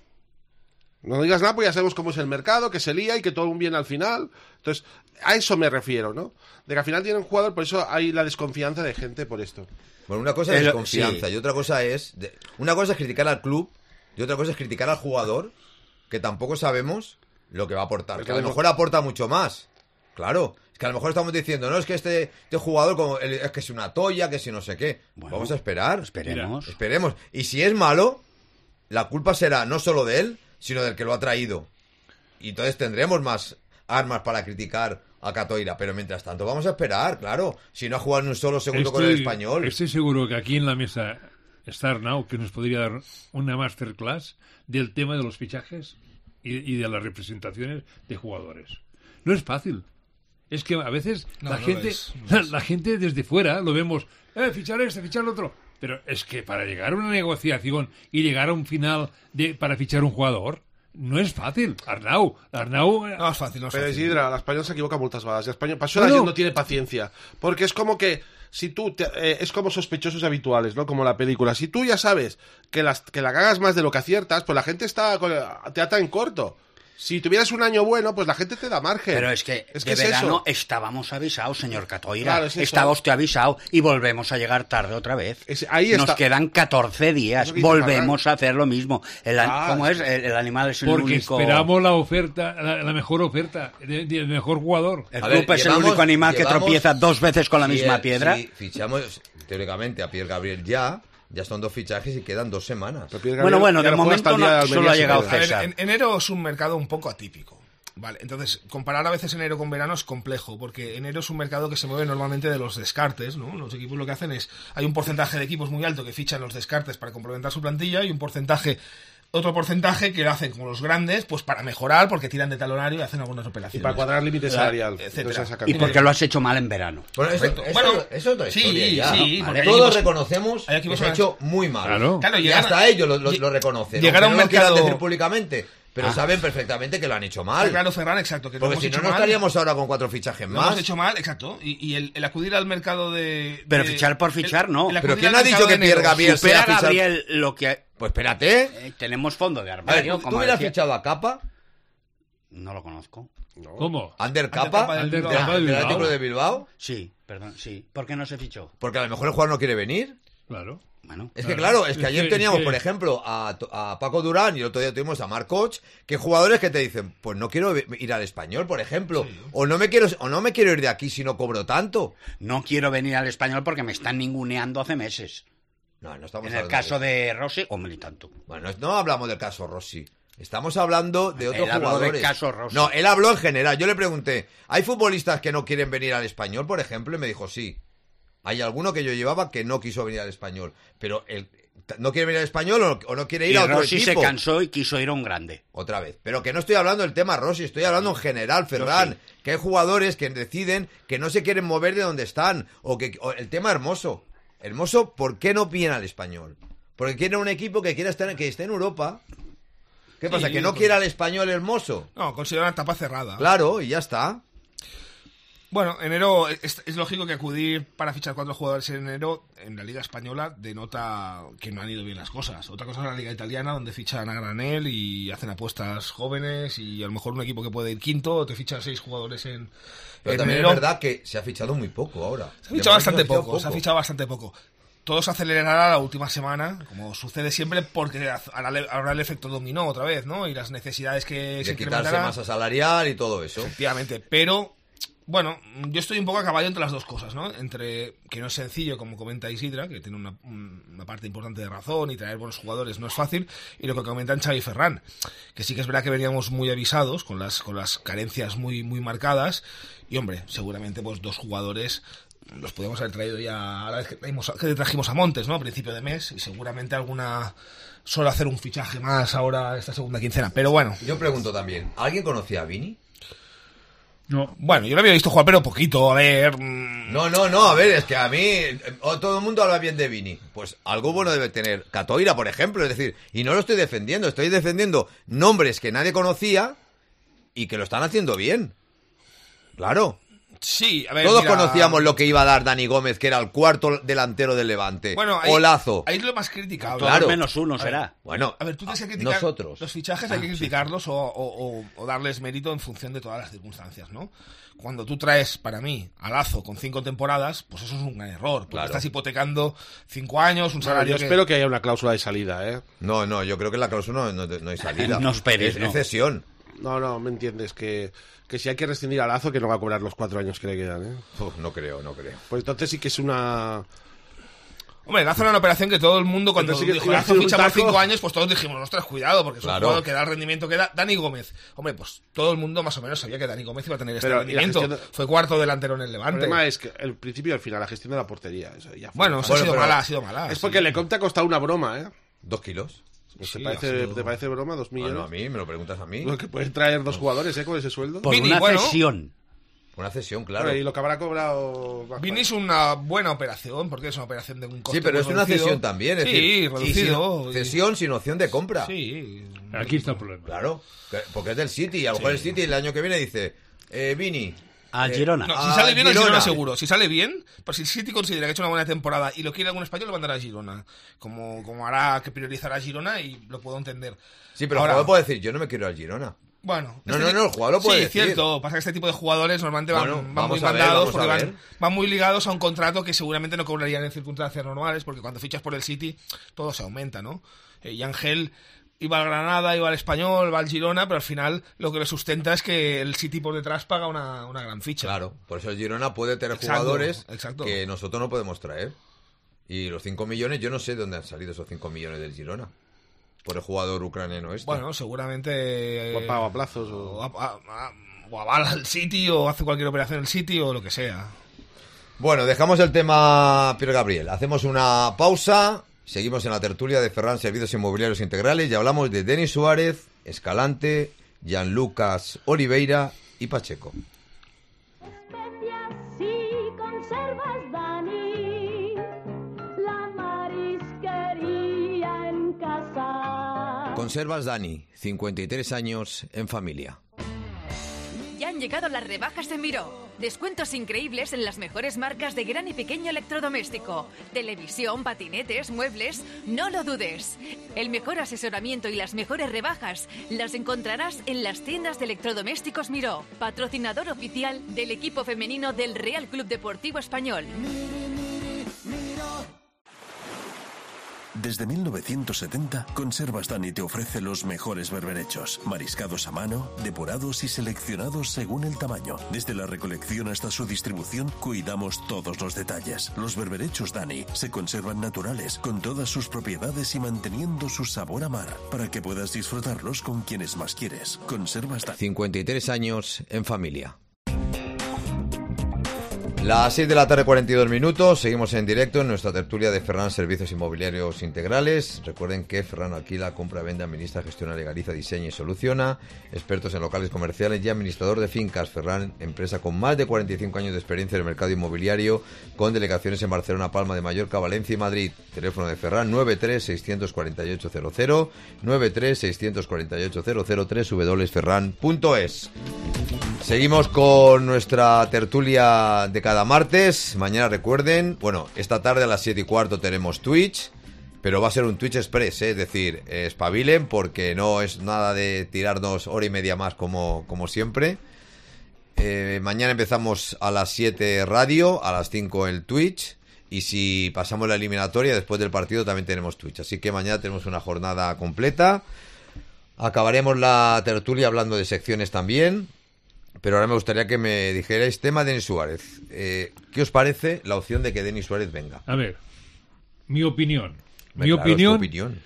No digas nada, pues ya sabemos cómo es el mercado, que se lía y que todo viene al final. Entonces, a eso me refiero, ¿no? De que al final tienen un jugador, por eso hay la desconfianza de gente por esto. Bueno, una cosa es desconfianza y otra cosa es... Una cosa es criticar al club y otra cosa es criticar al jugador, que tampoco sabemos lo que va a aportar. Que a lo mejor aporta mucho más. Claro. Es que a lo mejor estamos diciendo, no, es que este jugador es que es una toalla, que si no sé qué. Bueno, vamos a esperar. Esperemos. Y si es malo, la culpa será no solo de él, sino del que lo ha traído. Y entonces tendremos más armas para criticar a Catoira. Pero mientras tanto vamos a esperar, claro. Si no ha jugado ni un solo segundo con el Español. Estoy seguro que aquí en la mesa está Arnau, que nos podría dar una masterclass del tema de los fichajes y de las representaciones de jugadores. No es fácil. Es que a veces la gente desde fuera lo vemos, fichar este, fichar el otro. Pero es que para llegar a una negociación y llegar a un final para fichar un jugador, No és fàcil. Arnau... No es fácil, no es Pero fácil. Isidra, el español se equivoca muchas veces. El español, para eso la gente no tiene paciencia. Porque es como que, si tú, es como sospechosos habituales, ¿no? Como la película. Si tú ya sabes que la cagas más de lo que aciertas, pues la gente te ata en corto. Si tuvieras un año bueno, pues la gente te da margen. Pero es que de verano estábamos avisados, señor Catoira. Claro, es eso. Estaba usted avisado y volvemos a llegar tarde otra vez. Ahí Nos está. quedan 14 días. Eso que dice Volvemos a hacer lo mismo. ¿Cómo es? El animal es el Porque único... esperamos la oferta, la mejor oferta, el mejor jugador. El club es el único animal que tropieza 2 veces con la misma piedra. Si fichamos, teóricamente, a Pierre Gabriel ya son 2 fichajes y quedan 2 semanas. Bueno, de momento solo ha llegado César. En enero es un mercado un poco atípico. Vale, entonces, comparar a veces enero con verano es complejo, porque enero es un mercado que se mueve normalmente de los descartes, ¿no? Los equipos lo que hacen es, hay un porcentaje de equipos muy alto que fichan los descartes para complementar su plantilla y otro porcentaje que lo hacen como los grandes, pues para mejorar, porque tiran de talonario y hacen algunas operaciones. Y para cuadrar límite salarial. Etcétera. Y porque lo has hecho mal en verano. Bueno, eso es otra historia ya. Sí, Vale. Todos reconocemos que se ha hecho muy mal. Claro, y hasta ellos lo reconocen. Llegar a un no lo quieran mercado... decir públicamente, pero saben perfectamente que lo han hecho mal. Claro, Ferran, exacto. Que porque lo si hemos no, hecho estaríamos ahora con 4 fichajes Lo más. hemos hecho mal, exacto. Y el acudir al mercado de... Pero fichar por fichar, no. Pero ¿quién ha dicho que Pierre Gabriel sea fichar? Gabriel lo que... Pues espérate. Tenemos fondo de A ver, armario. ¿tú hubieras fichado a Capa? No lo conozco. No. ¿Cómo? ¿Ander Capa? ¿Del Atlético de Bilbao? Sí, perdón, sí. ¿Por qué no se fichó? Porque a lo mejor el jugador no quiere venir. Claro. Bueno, es que ayer teníamos, por ejemplo, a Paco Durán y el otro día tuvimos a Marc Koch, que jugadores que te dicen, pues no quiero ir al Español, por ejemplo, o no me quiero ir de aquí si no cobro tanto. No quiero venir al Español porque me están ninguneando hace meses. No estamos en el caso de Rossi, hombre, ni tanto. Bueno, no hablamos del caso Rossi. Estamos hablando de otros él habló jugadores. del caso Rossi. No, él habló en general. Yo le pregunté, ¿hay futbolistas que no quieren venir al Español, por ejemplo? Y me dijo, sí. Hay alguno que yo llevaba que no quiso venir al Español, pero él no quiere venir al Español o no quiere ir a otro Rossi equipo. se cansó y quiso ir a un grande. Otra vez. Pero que no estoy hablando del tema Rossi, estoy hablando en general, Ferran. Que hay jugadores que deciden que no se quieren mover de donde están. O el tema Hermoso. Hermoso, ¿por qué no viene al Español? Porque quiere un equipo que esté en Europa. ¿Qué pasa? ¿Que no quiera al Español Hermoso? No, considera una etapa cerrada. Claro, y ya está. Bueno, enero es lógico que acudir para fichar 4 jugadores en enero en la Liga Española denota que no han ido bien las cosas. Otra cosa es la Liga Italiana, donde fichan a granel y hacen apuestas jóvenes y a lo mejor un equipo que puede ir quinto te ficha 6 jugadores en Pero también enero. es verdad que se ha fichado muy poco ahora. Se ha fichado bastante poco. Todo se acelerará la última semana, como sucede siempre, porque habrá el efecto dominó otra vez, ¿no? Y las necesidades que se quitarse incrementarán. masa salarial y todo eso. Efectivamente, pero... Bueno, yo estoy un poco a caballo entre las dos cosas, ¿no? Entre que no es sencillo, como comenta Isidra, que tiene una parte importante de razón y traer buenos jugadores no es fácil, y lo que comentan Xavi y Ferran, que sí que es verdad que veníamos muy avisados, con las carencias muy, muy marcadas, y hombre, seguramente pues 2 jugadores los podíamos haber traído ya a la vez que trajimos a Montes, ¿no? A principio de mes, y seguramente alguna solo hacer un fichaje más ahora esta segunda quincena, pero bueno. Yo pregunto también, ¿alguien conocía a Vini? No. Bueno, yo lo había visto jugar, pero poquito, a ver... No, a ver, es que a mí todo el mundo habla bien de Vini. Pues algo bueno debe tener Catoira, por ejemplo, es decir, y no lo estoy defendiendo, estoy defendiendo nombres que nadie conocía y que lo están haciendo bien. Claro. Sí, a ver, todos mira... conocíamos lo que iba a dar Dani Gómez, que era el cuarto delantero del Levante. Bueno, o Lazo. Ahí es lo más criticable. Claro. Menos uno será. Bueno, a ver, tú tienes que criticar nosotros. Los fichajes hay que criticarlos o darles mérito en función de todas las circunstancias, ¿no? Cuando tú traes, para mí, a Lazo con 5 temporadas, pues eso es un gran error. Porque estás hipotecando 5 años, un salario yo espero que haya una cláusula de salida, ¿eh? No, yo creo que en la cláusula no hay salida. No esperes, es cesión. No, me entiendes, que si hay que rescindir a Lazo, que no va a cobrar los 4 años que le quedan, ¿eh? No creo. Pues entonces sí que es una... Hombre, Lazo era una operación que todo el mundo, cuando sí que dijo Lazo ficha por 5 años, pues todos dijimos, ostras, cuidado, porque es un Claro. jugador que da el rendimiento que da. Dani Gómez. Hombre, pues todo el mundo más o menos sabía que Dani Gómez iba a tener este rendimiento. Fue cuarto delantero en el Levante. El problema es que el principio y el final, la gestión de la portería. Eso ya fue ha sido mala. Es porque Lecomte ha costado una broma, ¿eh? 2 kilos. ¿Te parece broma? 2 millones. Bueno, a mí, me lo preguntas a mí. Lo que pueden traer 2 jugadores, ¿eh? Con ese sueldo. Por una cesión. Una cesión, claro. Y lo que habrá cobrado... Vini es una buena operación, porque es una operación de un coste Sí, pero es muy una reducido. cesión también. Es decir, reducido. Cesión sin opción de compra. Sí. Aquí está el problema. Claro, porque es del City. A lo mejor el City el año que viene dice, Vini... A Girona. No, si sale bien, al Girona seguro. Si sale bien, pues si el City considera que ha hecho una buena temporada y lo quiere algún español, lo mandará a Girona. Como hará que priorizará a Girona y lo puedo entender. Sí, pero ahora, el jugador puede decir, yo no me quiero al Girona. Bueno. No, el jugador lo puede sí, decir. cierto. Pasa que este tipo de jugadores normalmente van muy vamos a ver, mandados vamos a porque ver. van muy ligados a un contrato que seguramente no cobrarían en circunstancias normales, porque cuando fichas por el City todo se aumenta, ¿no? Y Ángel iba al Granada, iba al Español, va al Girona, pero al final lo que le sustenta es que el City por detrás paga una gran ficha. Claro, por eso el Girona puede tener jugadores que nosotros no podemos traer. Y los 5 millones, yo no sé de dónde han salido esos 5 millones del Girona. Por el jugador ucraniano este. Bueno, seguramente... O paga a plazos o avala el City, o hace cualquier operación en el City, o lo que sea. Bueno, dejamos el tema Pierre Gabriel. Hacemos una pausa. Seguimos en la tertulia de Ferran Servicios Inmobiliarios Integrales y hablamos de Denis Suárez, Escalante, Gianlucas Oliveira y Pacheco. Especias y conservas, Dani, la marisquería en casa. Conservas Dani, 53 años en familia. Ya han llegado las rebajas de Miró. Descuentos increíbles en las mejores marcas de gran y pequeño electrodoméstico. Televisión, patinetes, muebles. No lo dudes. El mejor asesoramiento y las mejores rebajas las encontrarás en las tiendas de electrodomésticos Miró. Patrocinador oficial del equipo femenino del Real Club Deportivo Español. Desde 1970, Conservas Dani te ofrece los mejores berberechos, mariscados a mano, depurados y seleccionados según el tamaño. Desde la recolección hasta su distribución, cuidamos todos los detalles. Los berberechos Dani se conservan naturales, con todas sus propiedades y manteniendo su sabor a mar, para que puedas disfrutarlos con quienes más quieres. Conservas Dani. 53 años en familia. Las 6 de la tarde, 42 minutos. Seguimos en directo en nuestra tertulia de Ferran Servicios Inmobiliarios Integrales. Recuerden que Ferran alquila, compra, vende, administra, gestiona, legaliza, diseña y soluciona. Expertos en locales comerciales y administrador de fincas. Ferran, empresa con más de 45 años de experiencia en el mercado inmobiliario, con delegaciones en Barcelona, Palma de Mallorca, Valencia y Madrid. Teléfono de Ferran 93-648-00, 93-648-00, www.ferran.es. Seguimos con nuestra tertulia de cada martes. Mañana recuerden, bueno, esta tarde a las 7:15 tenemos Twitch, pero va a ser un Twitch Express, es decir, espabilen porque no es nada de tirarnos hora y media más como siempre. Mañana empezamos a las 7 radio, a las 5 el Twitch, y si pasamos la eliminatoria después del partido también tenemos Twitch, así que mañana tenemos una jornada completa. Acabaremos la tertulia hablando de secciones también. Pero ahora me gustaría que me dijerais tema de Denis Suárez. ¿Qué os parece la opción de que Denis Suárez venga? A ver, mi opinión. Mi opinión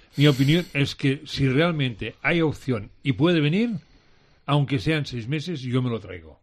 es que si realmente hay opción y puede venir, aunque sean 6 meses, yo me lo traigo.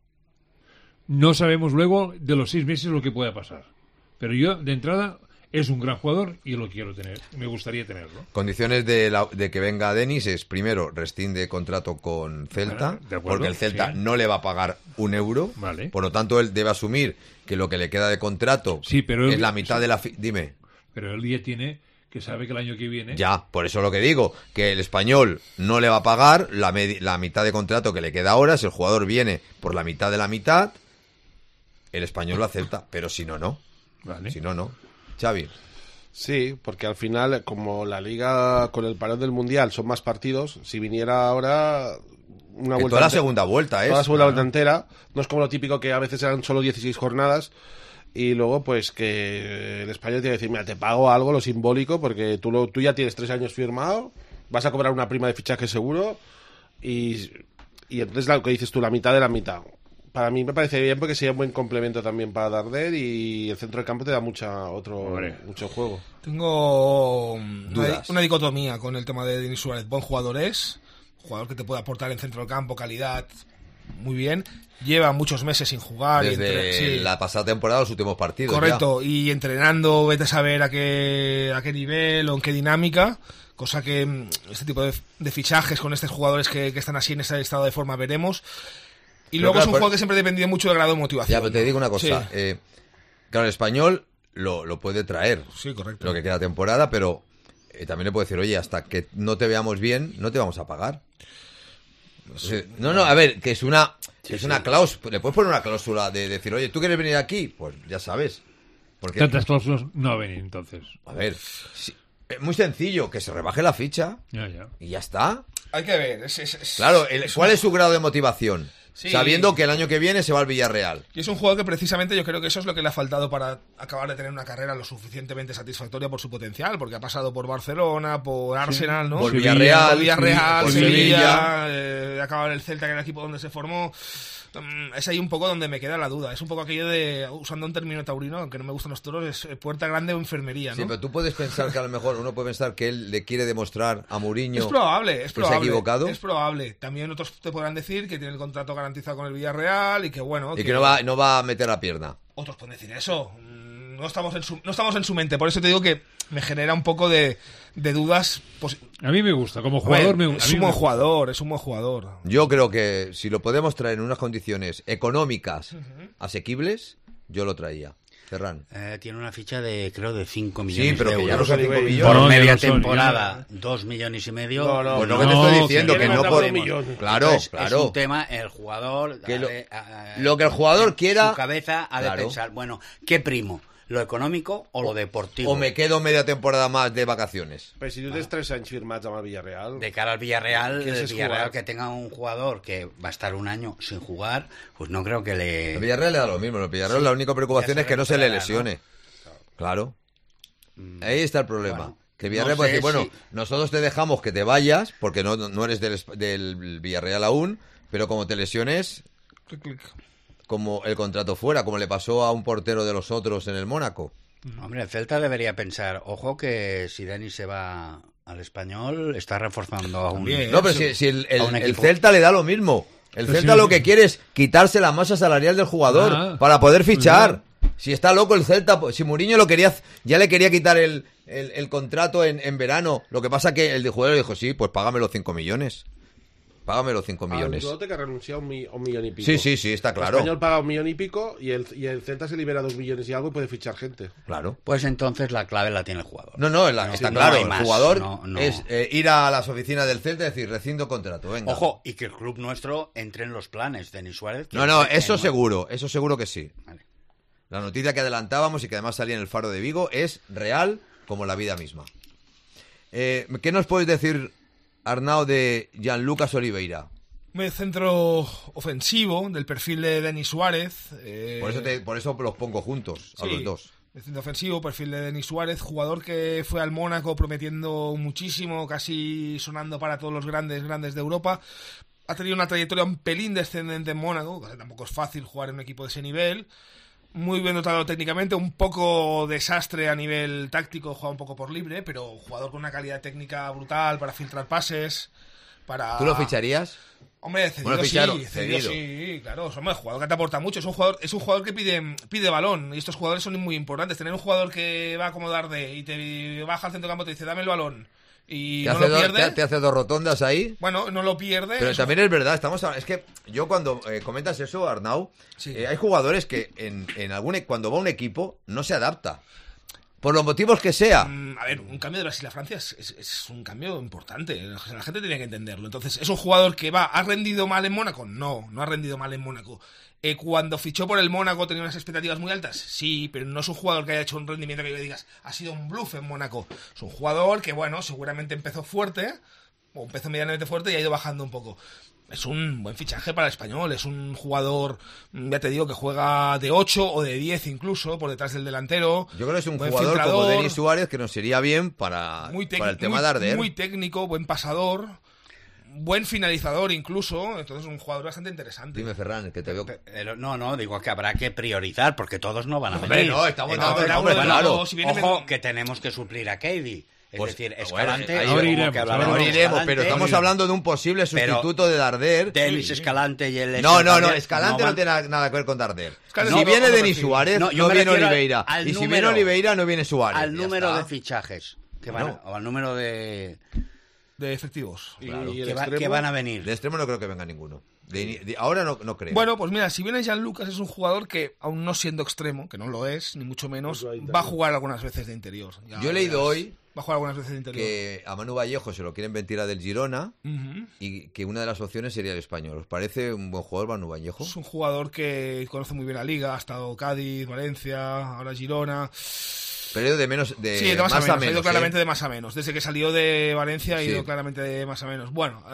No sabemos luego de los 6 meses lo que pueda pasar. Pero yo, de entrada, es un gran jugador y lo quiero tener. Me gustaría tenerlo. Condiciones de que venga Denis es, primero, rescinde contrato con Celta, de acuerdo, porque el Celta sí. no le va a pagar un euro. Vale. Por lo tanto, él debe asumir que lo que le queda de contrato es la mitad de la... Dime. Pero él ya tiene que sabe que el año que viene... Ya, por eso lo que digo, que el español no le va a pagar la mitad de contrato que le queda ahora. Si el jugador viene por la mitad de la mitad, el español lo acepta, pero si no, no. Vale. Si no, no. Xavi. Sí, porque al final, como la liga con el parón del mundial son más partidos, si viniera ahora una vuelta... Toda la segunda vuelta, Toda la segunda vuelta entera. No es como lo típico que a veces eran solo 16 jornadas y luego pues que el español tiene que decir, mira, te pago algo, lo simbólico, porque tú ya tienes 3 años firmado, vas a cobrar una prima de fichaje seguro y entonces lo que dices tú, la mitad de la mitad. Para mí me parece bien porque sería un buen complemento también para Darder y el centro del campo te da mucho juego. Tengo una dicotomía con el tema de Denis Suárez. Buen jugador es, jugador que te puede aportar en centro del campo, calidad, muy bien. Lleva muchos meses sin jugar. Desde la pasada temporada, los últimos partidos. Correcto, ya. Y entrenando, vete a saber a qué nivel o en qué dinámica. Cosa que este tipo de fichajes con estos jugadores que están así en este estado de forma veremos. Y luego es un juego que siempre ha dependido mucho del grado de motivación. Ya, pero te digo una cosa. Sí. Claro, el Español lo puede traer. Sí, correcto. Lo que queda temporada, pero también le puede decir, oye, hasta que no te veamos bien, no te vamos a pagar. No, a ver, que es una cláusula. Le puedes poner una cláusula de decir, oye, ¿tú quieres venir aquí? Pues ya sabes. Porque tantas cláusulas no va a venir entonces. A ver, es muy sencillo, que se rebaje la ficha y ya está. Hay que ver. Claro, ¿cuál es su grado de motivación? Sí. Sabiendo que el año que viene se va al Villarreal. Y es un juego que precisamente yo creo que eso es lo que le ha faltado para acabar de tener una carrera lo suficientemente satisfactoria por su potencial, porque ha pasado por Barcelona, por Arsenal, ¿no? Por Villarreal, Sevilla, ha acabado en el Celta, que era el equipo donde se formó. Es ahí un poco donde me queda la duda. Es un poco aquello de, usando un término taurino, aunque no me gustan los toros, es puerta grande o enfermería, ¿no? Sí, pero tú puedes pensar que a lo mejor uno puede pensar que él le quiere demostrar a Mourinho es probable, que se ha equivocado. Es probable. También otros te podrán decir que tiene el contrato garantizado con el Villarreal y que bueno... Y que no va a meter la pierna. Otros pueden decir eso. No estamos en su mente. Por eso te digo que me genera un poco de dudas. A mí me gusta, como jugador es un buen jugador. Yo creo que si lo podemos traer en unas condiciones económicas asequibles, yo lo traía. Ferran. Tiene una ficha de, creo, de 5 millones sí, pero de que euros. ya no son 5 millones. Por No, media no son, temporada, 2 millones y medio. Pues no, que te estoy diciendo que no podemos. Claro, entonces, claro. Es un tema, el jugador... lo que el jugador quiera... Su cabeza ha de pensar, bueno, ¿qué primo? ¿Lo económico o lo deportivo? O me quedo media temporada más de vacaciones. Pero si tú tienes 3 anys firmats amb el Villarreal... De cara al Villarreal, que tenga un jugador que va a estar un año sin jugar, pues no creo que le... El Villarreal le da lo mismo. El Villarreal la única preocupación es que no se le lesione. ¿No? Claro. Ahí está el problema. Bueno, que el Villarreal puede decir, bueno, nosotros te dejamos que te vayas, porque no eres del Villarreal aún, pero como te lesiones... como el contrato fuera, como le pasó a un portero de los otros en el Mónaco. Hombre, el Celta debería pensar, ojo que si Dani se va al Español, está reforzando a un... No, pero si el Celta le da lo mismo. El Celta lo que quiere es quitarse la masa salarial del jugador para poder fichar. Si está loco el Celta, si Mourinho ya le quería quitar el contrato en verano, lo que pasa que el jugador dijo, sí, pues págame los 5 millones. Págame los 5 millones. El que renuncia a un millón y pico. Sí, está claro. El Español paga 1 millón y pico y el Celta se libera 2 millones y algo y puede fichar gente. Claro. Pues entonces la clave la tiene el jugador. Está claro. El jugador es ir a las oficinas del Celta y decir, rescindo contrato, venga. Ojo, y que el club nuestro entre en los planes. Denis Suárez. Eso seguro que sí. Vale. La noticia que adelantábamos y que además salía en el Faro de Vigo es real como la vida misma. ¿Qué nos puedes decir, Arnau, de Gianlucas Oliveira? Un centro ofensivo del perfil de Denis Suárez. Por eso los pongo juntos a los dos. El centro ofensivo, perfil de Denis Suárez, jugador que fue al Mónaco prometiendo muchísimo, casi sonando para todos los grandes de Europa. Ha tenido una trayectoria un pelín descendente en Mónaco, tampoco es fácil jugar en un equipo de ese nivel. Muy bien dotado técnicamente, un poco desastre a nivel táctico, juega un poco por libre, pero jugador con una calidad técnica brutal para filtrar pases. ¿Tú lo ficharías? Hombre, cedido sí, claro. Es un jugador que te aporta mucho. Es un jugador que pide balón. Y estos jugadores son muy importantes. Tener un jugador que va a acomodar y te baja al centro del campo y te dice, dame el balón. Y no lo pierde. ¿Te hace 2 rotondas ahí? Bueno, no lo pierde. Pero también es verdad, es que yo cuando comentas eso, Arnau, hay jugadores que cuando va a un equipo no se adapta. Por los motivos que sea. A ver, un cambio de Brasil a Francia es un cambio importante. La gente tiene que entenderlo. Entonces, ¿es un jugador que ha rendido mal en Mónaco? No ha rendido mal en Mónaco. Cuando fichó por el Mónaco tenía unas expectativas muy altas. Sí, pero no es un jugador que haya hecho un rendimiento que le digas, ha sido un bluff en Mónaco. Es un jugador que, seguramente empezó fuerte, o empezó medianamente fuerte y ha ido bajando un poco. Es un buen fichaje para el Español. Es un jugador, ya te digo, que juega de 8 o de 10 incluso, por detrás del delantero. Yo creo que es un jugador como Denis Suárez que nos iría bien para el tema de arder. Muy técnico, buen pasador, buen finalizador incluso. Entonces un jugador bastante interesante. Dime, Ferran, que te veo... digo que habrá que priorizar porque todos no van a venir. No, estamos claro. Ojo, que tenemos que suplir a Katie. Es decir, Escalante... Ahora iremos, pero estamos hablando de un posible sustituto de Darder. Denis Escalante y el... No, Escalante no tiene nada que ver con Darder. Si viene Denis Suárez, no viene Oliveira. Y si viene Oliveira, no viene Suárez. Al número de fichajes, o al número de efectivos. Que van a venir. De extremo no creo que venga ninguno. Ahora no creo. Bueno, pues mira, si viene Jan Lucas es un jugador que, aún no siendo extremo, que no lo es, ni mucho menos, va a jugar algunas veces de interior. Yo he leído hoy va a jugar algunas veces de interior. Que a Manu Vallejo se lo quieren ventilar del Girona y que una de las opciones sería el Español. ¿Os parece un buen jugador Manu Vallejo? Es un jugador que conoce muy bien la liga, ha estado Cádiz, Valencia, ahora Girona. Pero de más a menos. Ha ido claramente de más a menos. Desde que salió de Valencia ha ido claramente de más a menos. Bueno,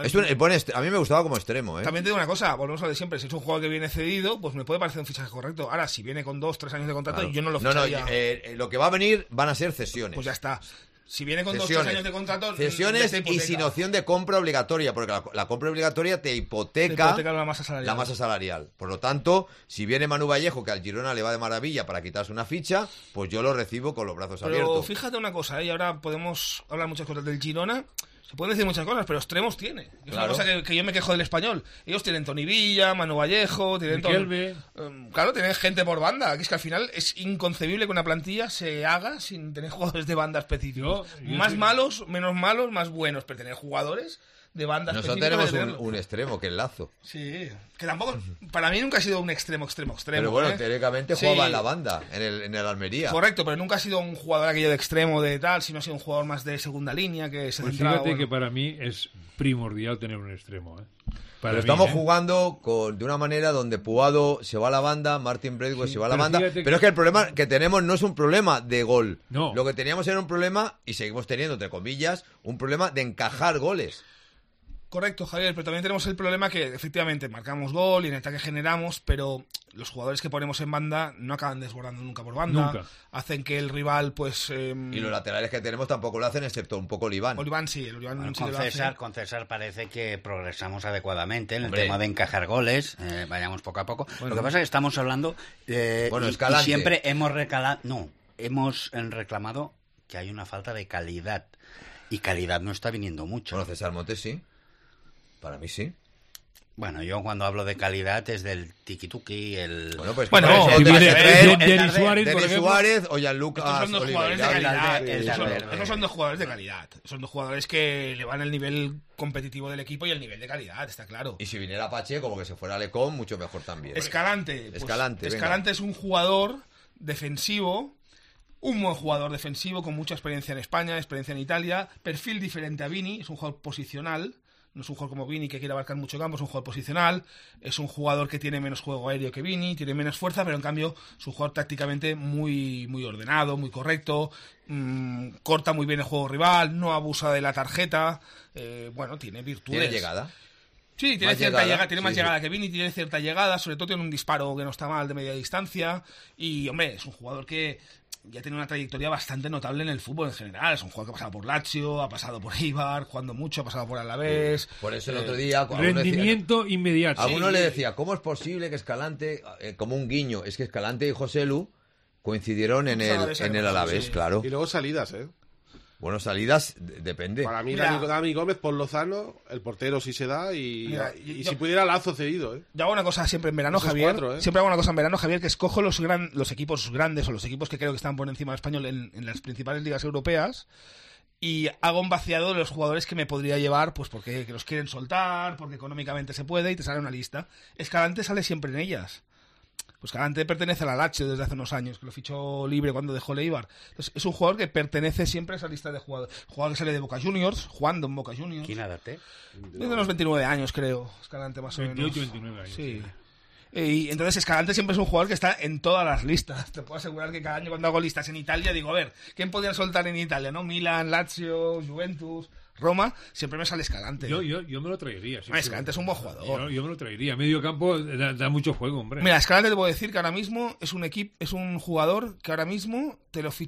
a mí me gustaba como extremo. También te digo una cosa, volvemos a lo de siempre. Si es un jugador que viene cedido, pues me puede parecer un fichaje correcto. Ahora, si viene con 2-3 años de contrato, yo no lo ficharía. Lo que va a venir van a ser cesiones. Pues ya está. Si viene con 2-3 años de contrato... Cesiones y sin opción de compra obligatoria, porque la compra obligatoria te hipoteca la masa salarial. Por lo tanto, si viene Manu Vallejo, que al Girona le va de maravilla para quitarse una ficha, pues yo lo recibo con los brazos abiertos. Pero fíjate una cosa, y ahora podemos hablar muchas cosas del Girona... Se pueden decir muchas cosas, pero extremos tiene. Es una cosa que yo me quejo del Español. Ellos tienen Toni Villa, Manu Vallejo, tienen claro, tienen gente por banda. Que es que al final es inconcebible que una plantilla se haga sin tener jugadores de banda específicos. Más malos, menos malos, más buenos, pero tener jugadores de banda específica. Nosotros tenemos un extremo, que es Lazo. Sí, que tampoco, para mí nunca ha sido un extremo. Pero bueno, teóricamente jugaba en la banda, en el Almería. Correcto, pero nunca ha sido un jugador aquello de extremo de tal, sino ha sido un jugador más de segunda línea que se centraba. Fíjate que para mí es primordial tener un extremo. Pero estamos jugando de una manera donde Puado se va a la banda, Martin Braithwaite se va a la banda, pero es que el problema que tenemos no es un problema de gol. No. Lo que teníamos era un problema, y seguimos teniendo, entre comillas, un problema de encajar goles. Correcto, Javier, pero también tenemos el problema que efectivamente marcamos gol y en ataque generamos, pero los jugadores que ponemos en banda no acaban desbordando nunca por banda. Nunca. Hacen que el rival, pues... Y los laterales que tenemos tampoco lo hacen, excepto un poco Oliván. Oliván sí, Oliván sí lo hace. Con César parece que progresamos adecuadamente en el tema de encajar goles, vayamos poco a poco. Lo que pasa es que estamos hablando... Escalante. Y siempre hemos reclamado que hay una falta de calidad. Y calidad no está viniendo mucho. Bueno, César Montes sí. Para mí sí. Bueno, yo cuando hablo de calidad es del tiki-tuki, el... Denis Suárez o Gianluca. Estos son dos jugadores de calidad. Esos son dos jugadores de calidad. Son dos jugadores que le van el nivel competitivo del equipo y el nivel de calidad, está claro. Y si viniera Pache, como que se fuera Lecom, mucho mejor también. Escalante. Escalante es un jugador defensivo, un buen jugador defensivo con mucha experiencia en España, experiencia en Italia, perfil diferente a Vini, es un jugador posicional. No es un jugador como Vini que quiere abarcar mucho campo, es un jugador posicional, es un jugador que tiene menos juego aéreo que Vini, tiene menos fuerza, pero en cambio es un jugador tácticamente muy, muy ordenado, muy correcto, corta muy bien el juego rival, no abusa de la tarjeta, tiene virtudes. ¿Tiene llegada? Sí, tiene cierta llegada, tiene más llegada que Vini, tiene cierta llegada, sobre todo tiene un disparo que no está mal de media distancia y, hombre, es un jugador que ya tiene una trayectoria bastante notable en el fútbol en general. Es un jugador que ha pasado por Lazio, ha pasado por Eibar, jugando mucho, ha pasado por Alavés. Por eso el otro día... Rendimiento inmediato. A uno le decía, ¿cómo es posible que Escalante, como un guiño, es que Escalante y Joselu coincidieron en el Alavés, claro. Y luego salidas, Bueno, salidas, depende. Para mí, Dani Gómez por Lozano, el portero sí se da y si pudiera Lazo cedido. Yo hago una cosa siempre en verano, Javier. Siempre hago una cosa en verano, Javier, que escojo los equipos grandes o los equipos que creo que están por encima del español en las principales ligas europeas y hago un vaciado de los jugadores que me podría llevar, pues porque los quieren soltar, porque económicamente se puede y te sale una lista. Escalante sale siempre en ellas. Pues Escalante pertenece a la Lazio desde hace unos años, que lo fichó libre cuando dejó el Eibar. Entonces, es un jugador que pertenece siempre a esa lista de jugadores. Jugador que sale de Boca Juniors, jugando en Boca Juniors. ¿Quién edate? Tiene unos 29 años, creo. Escalante más o menos. 28, 29 años. Sí. Y entonces Escalante siempre es un jugador que está en todas las listas. Te puedo asegurar que cada año cuando hago listas en Italia digo, a ver, ¿quién podrían soltar en Italia? ¿No? Milan, Lazio, Juventus... Roma, siempre me sale Escalante. Yo me lo traería. Escalante es un buen jugador. Yo me lo traería. Medio campo da mucho juego, hombre. Mira, Escalante te puedo decir que ahora mismo es un jugador que ahora mismo te lo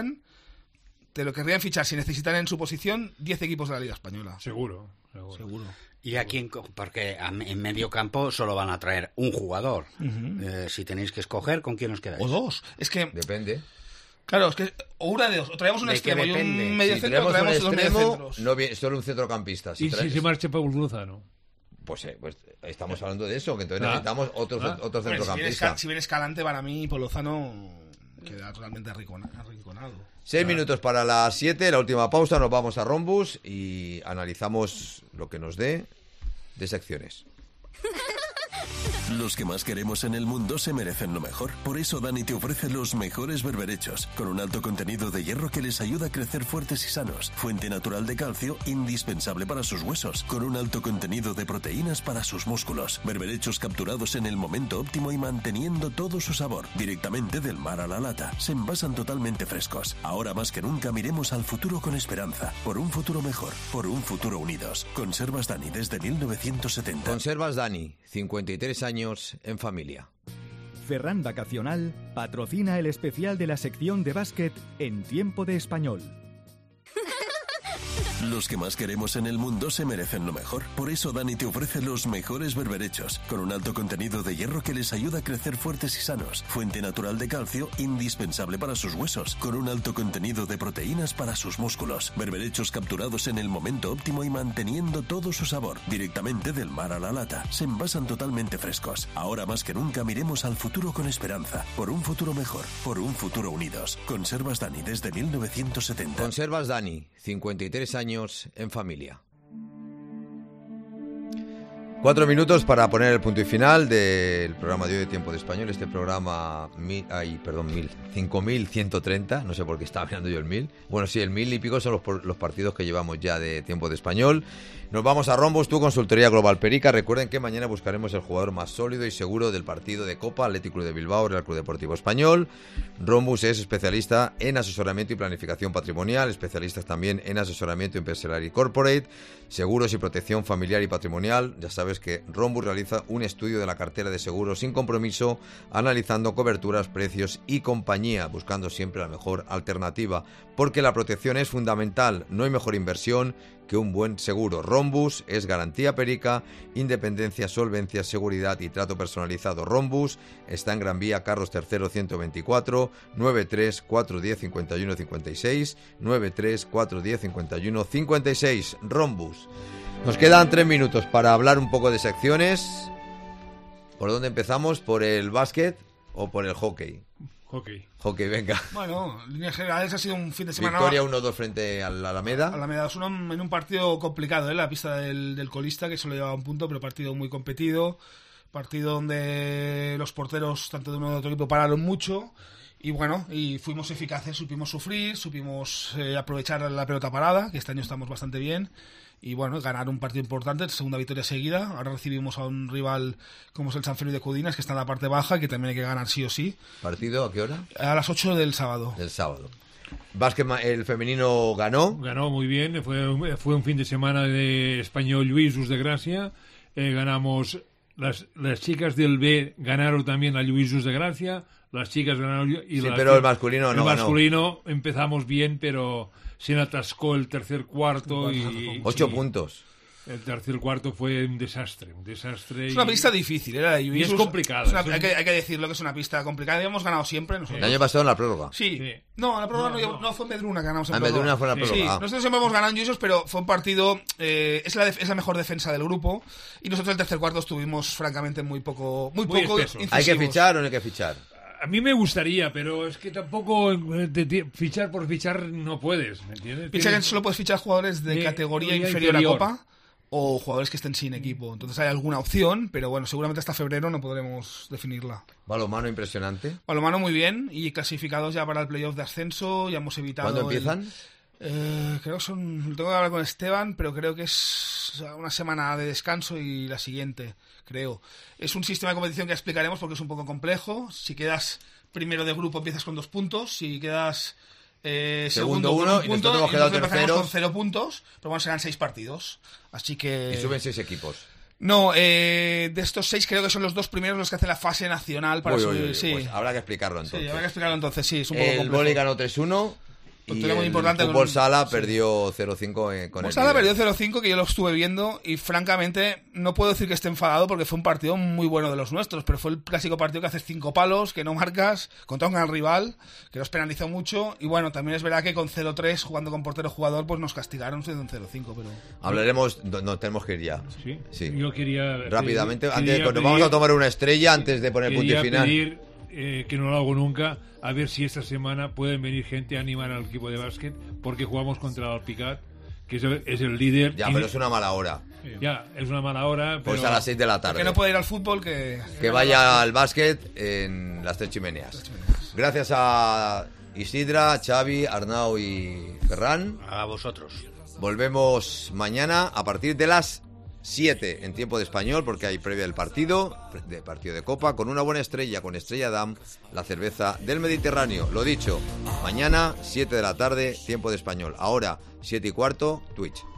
querrían fichar si necesitan en su posición 10 equipos de la Liga Española. Seguro. ¿Y a quién? Porque en medio campo solo van a traer un jugador. Si tenéis que escoger, ¿con quién os quedáis? O dos. Es que... Depende. Claro, es que o una de dos, o traemos un extremo y un medio centro, o traemos dos mediocentros. No viene solo un centrocampista. ¿Y si se marcha Paul Lozano? Pues estamos hablando de eso, que entonces necesitamos otro centrocampista. Si viene Escalante, para mí, Paul Lozano queda totalmente arrinconado. 6 minutos para las 7, la última pausa, nos vamos a Rombus y analizamos lo que nos dé de secciones. Los que más queremos en el mundo se merecen lo mejor. Por eso Dani te ofrece los mejores berberechos, con un alto contenido de hierro que les ayuda a crecer fuertes y sanos. Fuente natural de calcio, indispensable para sus huesos, con un alto contenido de proteínas para sus músculos. Berberechos capturados en el momento óptimo y manteniendo todo su sabor, directamente del mar a la lata. Se envasan totalmente frescos. Ahora más que nunca miremos al futuro con esperanza. Por un futuro mejor, por un futuro unidos. Conservas Dani desde 1970. Conservas Dani, 53 años en familia. Ferran Vacacional patrocina el especial de la sección de básquet en Tiempo de Español. Los que más queremos en el mundo se merecen lo mejor. Por eso Dani te ofrece los mejores berberechos, con un alto contenido de hierro que les ayuda a crecer fuertes y sanos. Fuente natural de calcio, indispensable para sus huesos, con un alto contenido de proteínas para sus músculos. Berberechos capturados en el momento óptimo y manteniendo todo su sabor, directamente del mar a la lata. Se envasan totalmente frescos. Ahora más que nunca miremos al futuro con esperanza. Por un futuro mejor, por un futuro unidos. Conservas Dani desde 1970. Conservas Dani, 53 años en familia. 4 minutos para poner el punto y final del programa de hoy de Tiempo de Español. Este programa 5130, no sé por qué estaba mirando yo el 1000. Bueno, sí, el 1000 y pico son los partidos que llevamos ya de Tiempo de Español. Nos vamos a Rombus, tu consultoría global Perica. Recuerden que mañana buscaremos el jugador más sólido y seguro del partido de Copa, Athletic Club de Bilbao, Real Club Deportivo Español. Rombus es especialista en asesoramiento y planificación patrimonial, especialistas también en asesoramiento empresarial y corporate, seguros y protección familiar y patrimonial. Ya sabes que Rombus realiza un estudio de la cartera de seguros sin compromiso, analizando coberturas, precios y compañía, buscando siempre la mejor alternativa, porque la protección es fundamental. No hay mejor inversión que un buen seguro. Rombus es garantía Perica, independencia, solvencia, seguridad y trato personalizado. Rombus está en Gran Vía, Carlos III 124, 93 410 51 56, 93 410 51 56. Rombus. Nos quedan 3 minutos para hablar un poco de secciones. ¿Por dónde empezamos? ¿Por el básquet o por el hockey? Hockey, venga. Bueno, en líneas generales ha sido un fin de semana... Victoria 1-2 frente al Alameda. Alameda 2-1 en un partido complicado, la pista del colista, que solo llevaba un punto, pero partido muy competido. Partido donde los porteros, tanto de uno de otro equipo, pararon mucho. Y bueno, y fuimos eficaces, supimos sufrir, supimos aprovechar la pelota parada, que este año estamos bastante bien. Y bueno, ganar un partido importante, segunda victoria seguida. Ahora recibimos a un rival como es el San Feliu de Cudinas, que está en la parte baja, que también hay que ganar sí o sí. ¿Partido a qué hora? A las 8 del sábado. Del sábado. Básquet, el femenino ganó. Ganó muy bien, fue un fin de semana de Español Lluïsos de Gracia. Ganamos, las chicas del B ganaron también a Lluïsos de Gracia. Las chicas ganaron y sí, pero el masculino no ganó. El masculino empezamos bien, pero se atascó el tercer cuarto y 8 puntos. El tercer cuarto fue un desastre. Es una pista difícil, ¿eh? Y es complicada. Hay que decirlo que es una pista complicada. Hemos ganado siempre nosotros. El año pasado en la prórroga. Sí. No, en la prórroga no fue en Medruna que ganamos en prórroga. Medruna fue en la prórroga. Sí, nosotros siempre hemos ganado en Lluïsos, pero fue un partido... es la mejor defensa del grupo. Y nosotros el tercer cuarto estuvimos, francamente, muy poco incisivos. ¿Hay que fichar o no hay que fichar? A mí me gustaría, pero es que tampoco fichar por fichar no puedes, ¿me entiendes? Piensa que solo puedes fichar jugadores de categoría inferior a Copa o jugadores que estén sin equipo. Entonces hay alguna opción, pero bueno, seguramente hasta febrero no podremos definirla. Balonmano impresionante. Balonmano muy bien y clasificados ya para el playoff de ascenso. Ya hemos evitado... ¿Cuándo empiezan? Creo que tengo que hablar con Esteban, pero creo que es una semana de descanso y la siguiente, creo. Es un sistema de competición que explicaremos porque es un poco complejo. Si quedas primero de grupo empiezas con 2 puntos, si quedas segundo 1 y nosotros hemos quedado terceros con 0 puntos, pero bueno, serán 6 partidos. Así que... Y suben 6 equipos. No, de estos 6 creo que son los 2 primeros los que hacen la fase nacional para subir. Sí. Pues habrá que explicarlo entonces. Sí, habrá que explicarlo entonces, sí, es un poco complejo. El vóley ganó 3-1. Y el fútbol sala perdió 0-5 con el Sala perdió 0-5, que yo lo estuve viendo y francamente no puedo decir que esté enfadado porque fue un partido muy bueno de los nuestros, pero fue el clásico partido que haces 5 palos, que no marcas, contra un gran rival, que nos penalizó mucho y bueno, también es verdad que con 0-3 jugando con portero jugador pues nos castigaron siendo un 0-5, pero... Hablaremos, no tenemos que ir ya. Sí. Yo quería... Rápidamente, nos vamos a tomar una estrella antes de poner punto y final. Pedir, que no lo hago nunca, a ver si esta semana pueden venir gente a animar al equipo de básquet, porque jugamos contra el Alpicat, que es el líder. Ya, pero es una mala hora. Ya, es una mala hora. Pues pero... a las 6 de la tarde. Que no puede ir al fútbol, que vaya al básquet en las Tres Chimeneas. Gracias a Isidra, Xavi, Arnau y Ferran. A vosotros. Volvemos mañana a partir de las 7 en tiempo de español, porque hay previa del partido de Copa, con una buena estrella, con Estrella Damm, la cerveza del Mediterráneo. Lo dicho, mañana 7 de la tarde, tiempo de español. Ahora 7:15, Twitch.